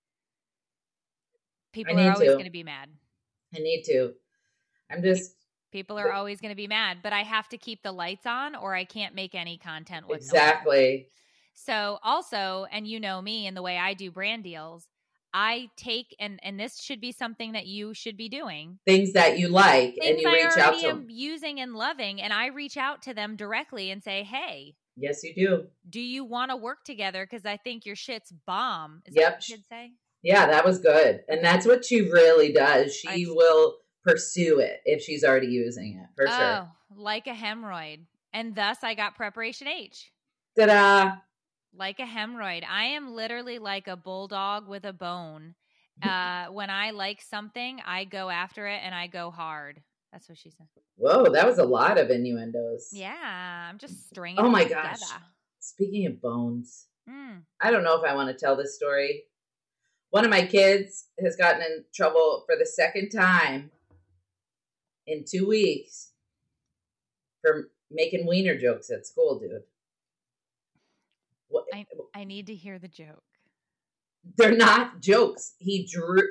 People are always going to be mad. I need to. People are always going to be mad, but I have to keep the lights on or I can't make any content with Exactly. So also, and me and the way I do brand deals, I take, and this should be something that you should be doing. Things that you like and you reach out to them. Am using and loving, and I reach out to them directly and say, hey. Yes, you do. Do you want to work together? Because I think your shit's bomb. Is that what you should say? Yeah, that was good. And that's what she really does. She will pursue it if she's already using it, for sure. Like a hemorrhoid. And thus I got Preparation H. Ta-da! Like a hemorrhoid. I am literally like a bulldog with a bone. When I like something, I go after it and I go hard. That's what she said. Whoa, that was a lot of innuendos. Yeah, I'm just stringing Oh my together. gosh. Speaking of bones, I don't know if I want to tell this story. One of my kids has gotten in trouble for the second time in 2 weeks for making wiener jokes at school, dude. What? I need to hear the joke. They're not jokes. He drew.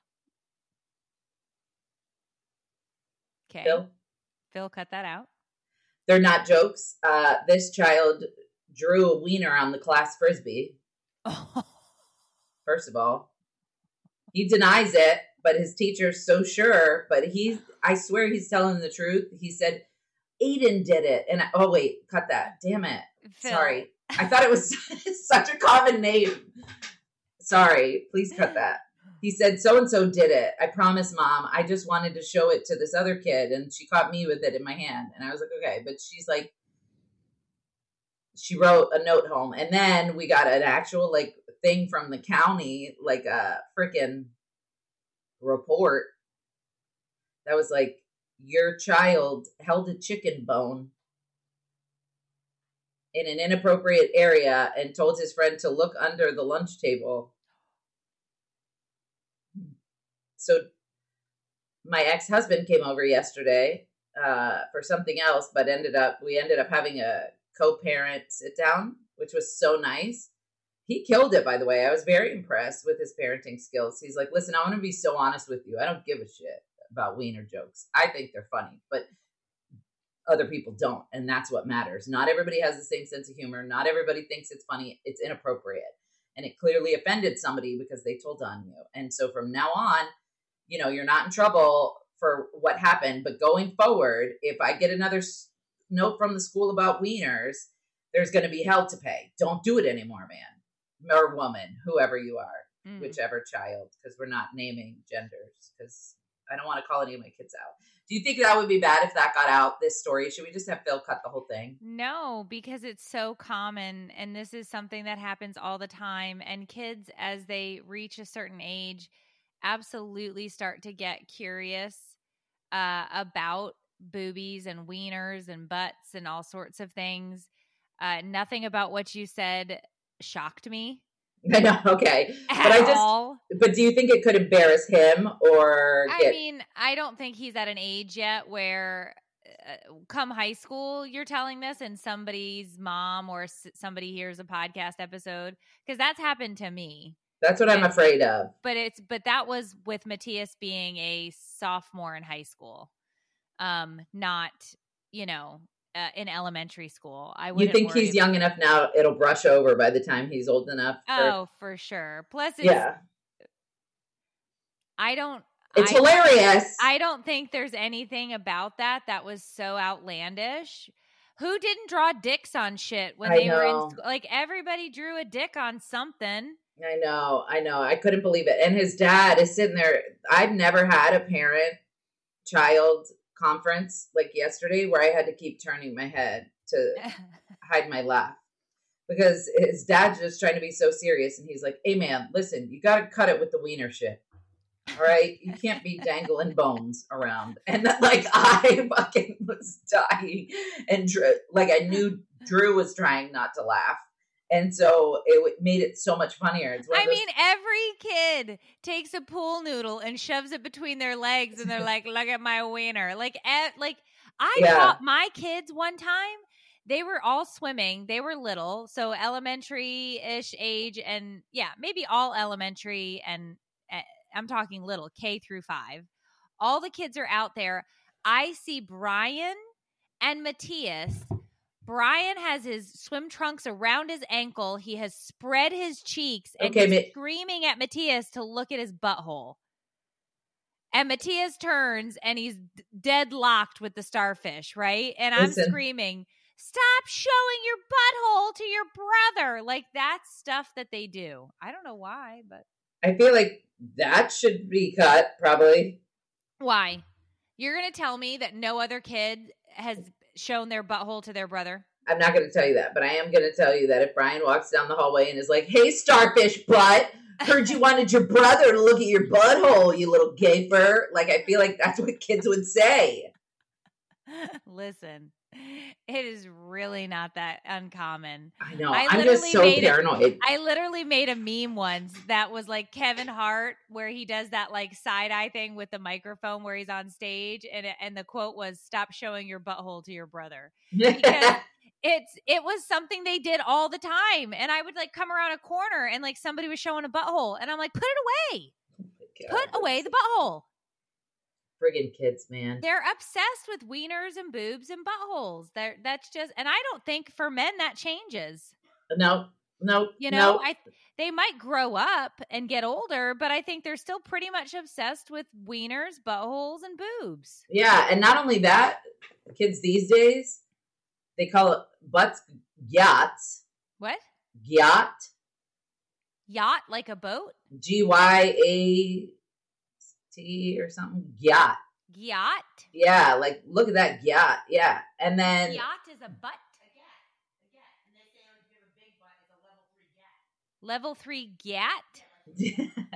Okay. Phil, cut that out. They're not jokes. This child drew a wiener on the class Frisbee. First of all, he denies it, but his teacher's so sure. But I swear he's telling the truth. He said, Aiden did it. And wait, cut that. Damn it. Phil. Sorry. I thought it was such a common name. Sorry. Please cut that. He said, so-and-so did it. I promise, Mom. I just wanted to show it to this other kid. And she caught me with it in my hand. And I was like, okay. But she's like, she wrote a note home. And then we got an actual thing from the county, like a freaking report that was like, your child held a chicken bone in an inappropriate area and told his friend to look under the lunch table. So my ex-husband came over yesterday for something else, but we ended up having a co-parent sit down, which was so nice. He killed it, by the way. I was very impressed with his parenting skills. He's like, listen, I want to be so honest with you. I don't give a shit about wiener jokes. I think they're funny, but other people don't. And that's what matters. Not everybody has the same sense of humor. Not everybody thinks it's funny. It's inappropriate. And it clearly offended somebody because they told on you. And so from now on, you're not in trouble for what happened. But going forward, if I get another note from the school about wieners, there's going to be hell to pay. Don't do it anymore, man or woman, whoever you are, whichever child, because we're not naming genders because I don't want to call any of my kids out. Do you think that would be bad if that got out, this story? Should we just have Phil cut the whole thing? No, because it's so common, and this is something that happens all the time. And kids, as they reach a certain age, absolutely start to get curious about boobies and wieners and butts and all sorts of things. Nothing about what you said shocked me. I know, okay. But do you think it could embarrass him or I don't think he's at an age yet where come high school, you're telling this and somebody's mom or somebody hears a podcast episode, because that's happened to me. That's what I'm afraid of. But that was with Matthias being a sophomore in high school, not, in elementary school. You think he's young enough now, it'll brush over by the time he's old enough? For sure. Plus, it's hilarious. I don't think there's anything about that was so outlandish. Who didn't draw dicks on shit when they were in school? Like, everybody drew a dick on something. I know. I couldn't believe it. And his dad is sitting there. I've never had a parent-child conference like yesterday where I had to keep turning my head to hide my laugh because his dad's just trying to be so serious. And he's like, hey, man, listen, you got to cut it with the wiener shit. All right, you can't be dangling bones around. And like I fucking was dying, and like I knew Drew was trying not to laugh, and so it made it so much funnier. I mean, every kid takes a pool noodle and shoves it between their legs, and they're like, "Look at my wiener!" Like I taught my kids one time. They were all swimming. They were little, so elementary-ish age, and maybe all elementary, and I'm talking little, K through 5. All the kids are out there. I see Brian and Matthias. Brian has his swim trunks around his ankle. He has spread his cheeks and he's screaming at Matthias to look at his butthole. And Matthias turns and he's deadlocked with the starfish, right? And I'm screaming, "Stop showing your butthole to your brother." Like, that's stuff that they do. I don't know why, but I feel like that should be cut, probably. Why? You're going to tell me that no other kid has shown their butthole to their brother? I'm not going to tell you that, but I am going to tell you that if Brian walks down the hallway and is like, "Hey, starfish butt, heard you wanted your brother to look at your butthole, you little gayfer." Like, I feel like that's what kids would say. Listen, it is really not that uncommon. I know. I'm just so paranoid. I literally made a meme once that was like Kevin Hart, where he does that like side eye thing with the microphone where he's on stage, and the quote was, "Stop showing your butthole to your brother." Because it was something they did all the time, and I would like come around a corner and like somebody was showing a butthole, and I'm like, "Put it away, put away the butthole." Friggin' kids, man. They're obsessed with wieners and boobs and buttholes. That's just, and I don't think for men that changes. No. You know, they might grow up and get older, but I think they're still pretty much obsessed with wieners, buttholes, and boobs. Yeah, and not only that, kids these days, they call it butts yachts. What? Yacht. Yacht, like a boat? GYAT or something. Yacht. Yacht? Yeah, like look at that yacht. Yeah. And then yacht is a butt. And they say if you have a big butt, it's a level 3 gat. Level 3 gat?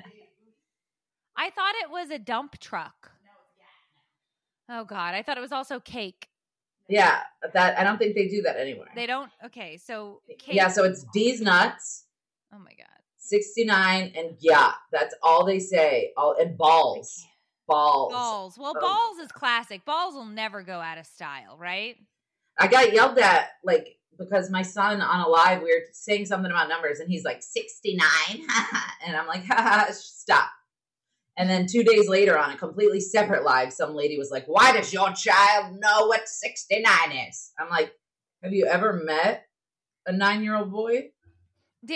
I thought it was a dump truck. No, it's gat now. Oh God, I thought it was also cake. Yeah, that I don't think they do that anywhere. They don't? Okay, so cake. Yeah, so it's D's nuts. Oh my God. 69 and yacht. That's all they say. And balls. Balls. Well, balls is classic. Balls will never go out of style, right? I got yelled at, like, because my son on a live, we were saying something about numbers, and he's like, 69? And I'm like, haha, stop. And then 2 days later on a completely separate live, some lady was like, "Why does your child know what 69 is?" I'm like, have you ever met a 9-year-old boy? Do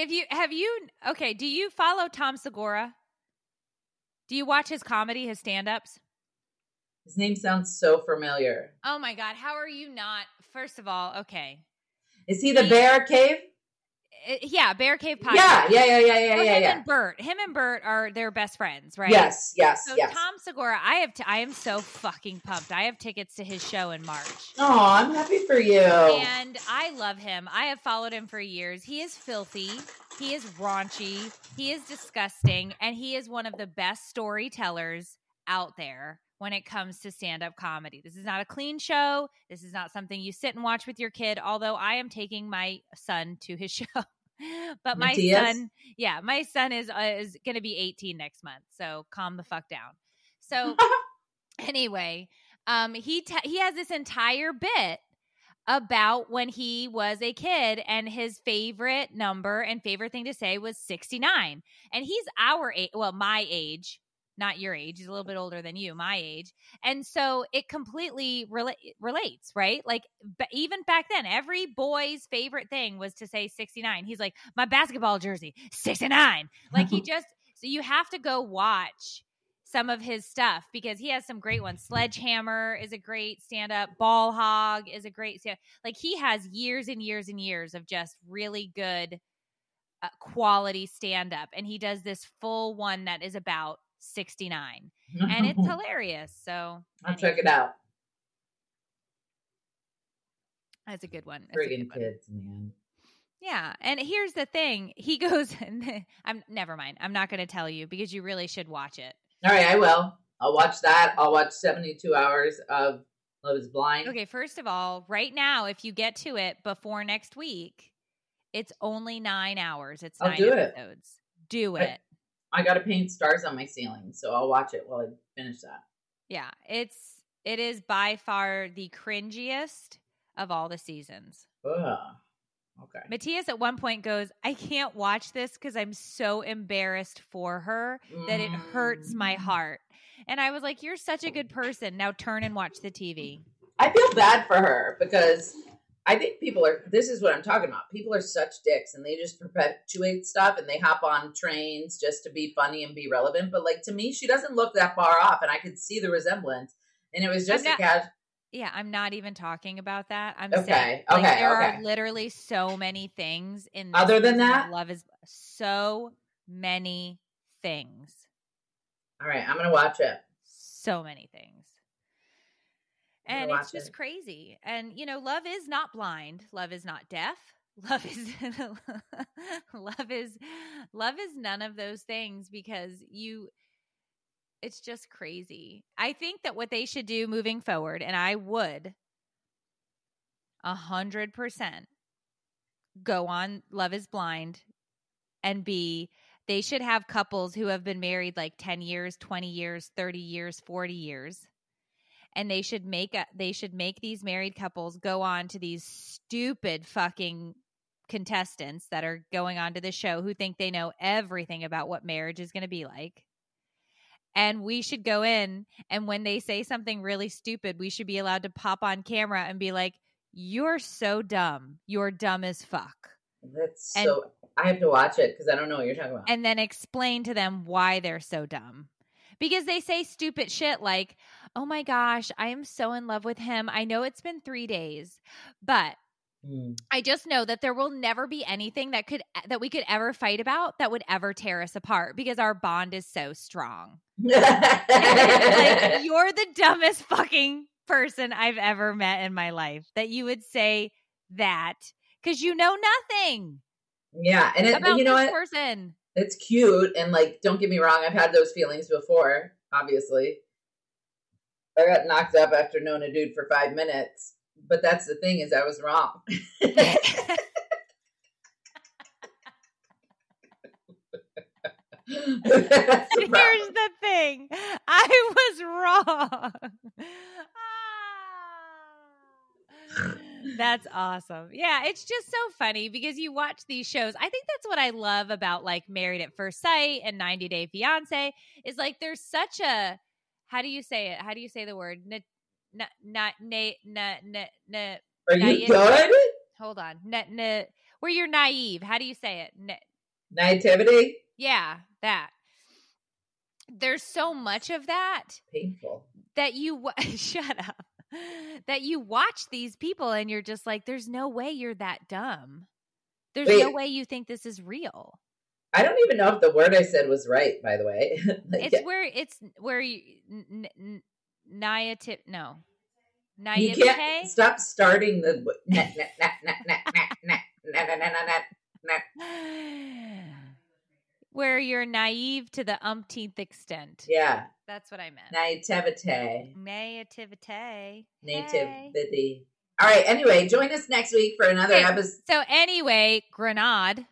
you follow Tom Segura? Do you watch his comedy, his stand-ups? His name sounds so familiar. Oh my God, how are you not? First of all, okay. Is he the Bear Cave? Yeah, Bear Cave podcast. Yeah. Him and Bert are their best friends, right? Yes. So Tom Segura, I am so fucking pumped. I have tickets to his show in March. Oh, I'm happy for you. And I love him. I have followed him for years. He is filthy. He is raunchy. He is disgusting. And he is one of the best storytellers out there when it comes to stand-up comedy. This is not a clean show. This is not something you sit and watch with your kid, although I am taking my son to his show. But my son is going to be 18 next month, so calm the fuck down. So anyway, he has this entire bit about when he was a kid and his favorite number and favorite thing to say was 69. And he's our age, well, my age. Not your age. He's a little bit older than you, my age. And so it completely relates, right? Like, even back then, every boy's favorite thing was to say 69. He's like, "My basketball jersey, 69. Like, so you have to go watch some of his stuff because he has some great ones. Sledgehammer is a great stand-up. Ball Hog is a great stand-up. Like, he has years and years and years of just really good quality stand-up. And he does this full one that is about 69 and it's hilarious. So I'll check it out. That's a good one. Friggin' kids, man. Yeah. And here's the thing. He goes, never mind. I'm not going to tell you because you really should watch it. All right, I will. I'll watch that. I'll watch 72 hours of Love is Blind. Okay, first of all, right now, if you get to it before next week, it's only 9 hours. It's 9 episodes. Do it. I got to paint stars on my ceiling, so I'll watch it while I finish that. Yeah, it is by far the cringiest of all the seasons. Ugh. Okay. Matthias at one point goes, I can't watch this because I'm so embarrassed for her that it hurts my heart. And I was like, you're such a good person. Now turn and watch the TV. I feel bad for her because I think this is what I'm talking about. People are such dicks and they just perpetuate stuff and they hop on trains just to be funny and be relevant. But like to me, she doesn't look that far off and I could see the resemblance. And it was just a casual. Yeah, I'm not even talking about that. I'm okay. saying there are literally so many things in this other than that. Love is so many things. All right, I'm gonna watch it. So many things, and it's just crazy. And you know, love is not blind. Love is not deaf. Love is love is none of those things because it's just crazy. I think that what they should do moving forward, and I would 100% go on Love is Blind and they should have couples who have been married like 10 years, 20 years, 30 years, 40 years. And they should make these married couples go on to these stupid fucking contestants that are going on to the show who think they know everything about what marriage is going to be like. And we should go in, and when they say something really stupid, we should be allowed to pop on camera and be like, you're so dumb. You're dumb as fuck. I have to watch it because I don't know what you're talking about. And then explain to them why they're so dumb. Because they say stupid shit like, oh my gosh, I am so in love with him. I know it's been 3 days, but I just know that there will never be anything that we could ever fight about that would ever tear us apart because our bond is so strong. Like, you're the dumbest fucking person I've ever met in my life that you would say that because you know nothing. Yeah, and about you know this what? Person. It's cute, and like, don't get me wrong, I've had those feelings before. Obviously, I got knocked up after knowing a dude for 5 minutes. But that's the thing is I was wrong. Here's the thing. I was wrong. That's awesome. Yeah, it's just so funny because you watch these shows. I think that's what I love about like Married at First Sight and 90 Day Fiance is like there's such a, how do you say it? How do you say the word? Are you good? Hold on. Where you're naive. How do you say it? Naivety? Yeah, that. There's so much of that. Painful. That you shut up. That you watch these people and you're just like, there's no way you're that dumb. There's no way you think this is real. I don't even know if the word I said was right, by the way. It's where you naivete. You can't stop starting the where you're naive to the umpteenth extent. Yeah. That's what I meant. Naivete. Hey. All right. Anyway, join us next week for another episode. So anyway, Grenade.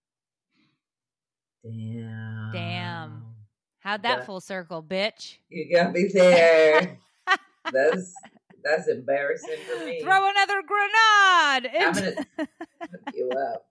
Damn. How'd that full circle, bitch? You got me there. That's embarrassing for me. Throw another grenade. I'm going to hook you up.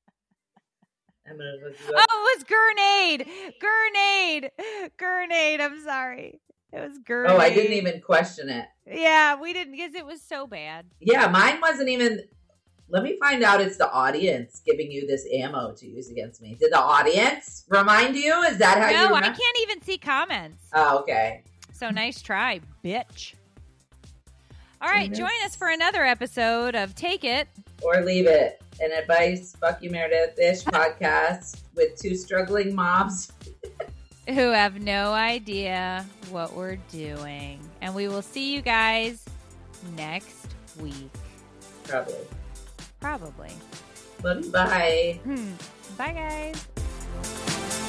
Oh, it was Grenade. I'm sorry. It was Grenade. Oh, I didn't even question it. Yeah, we didn't because it was so bad. Yeah, mine wasn't even. Let me find out it's the audience giving you this ammo to use against me. Did the audience remind you? Is that how you remember? No, I can't even see comments. Oh, okay. So nice try, bitch. All right, join us for another episode of Take It or Leave It, an advice, fuck you Meredith-ish podcast with two struggling moms who have no idea what we're doing. And we will see you guys next week. Probably. Bye. Bye. Bye, guys.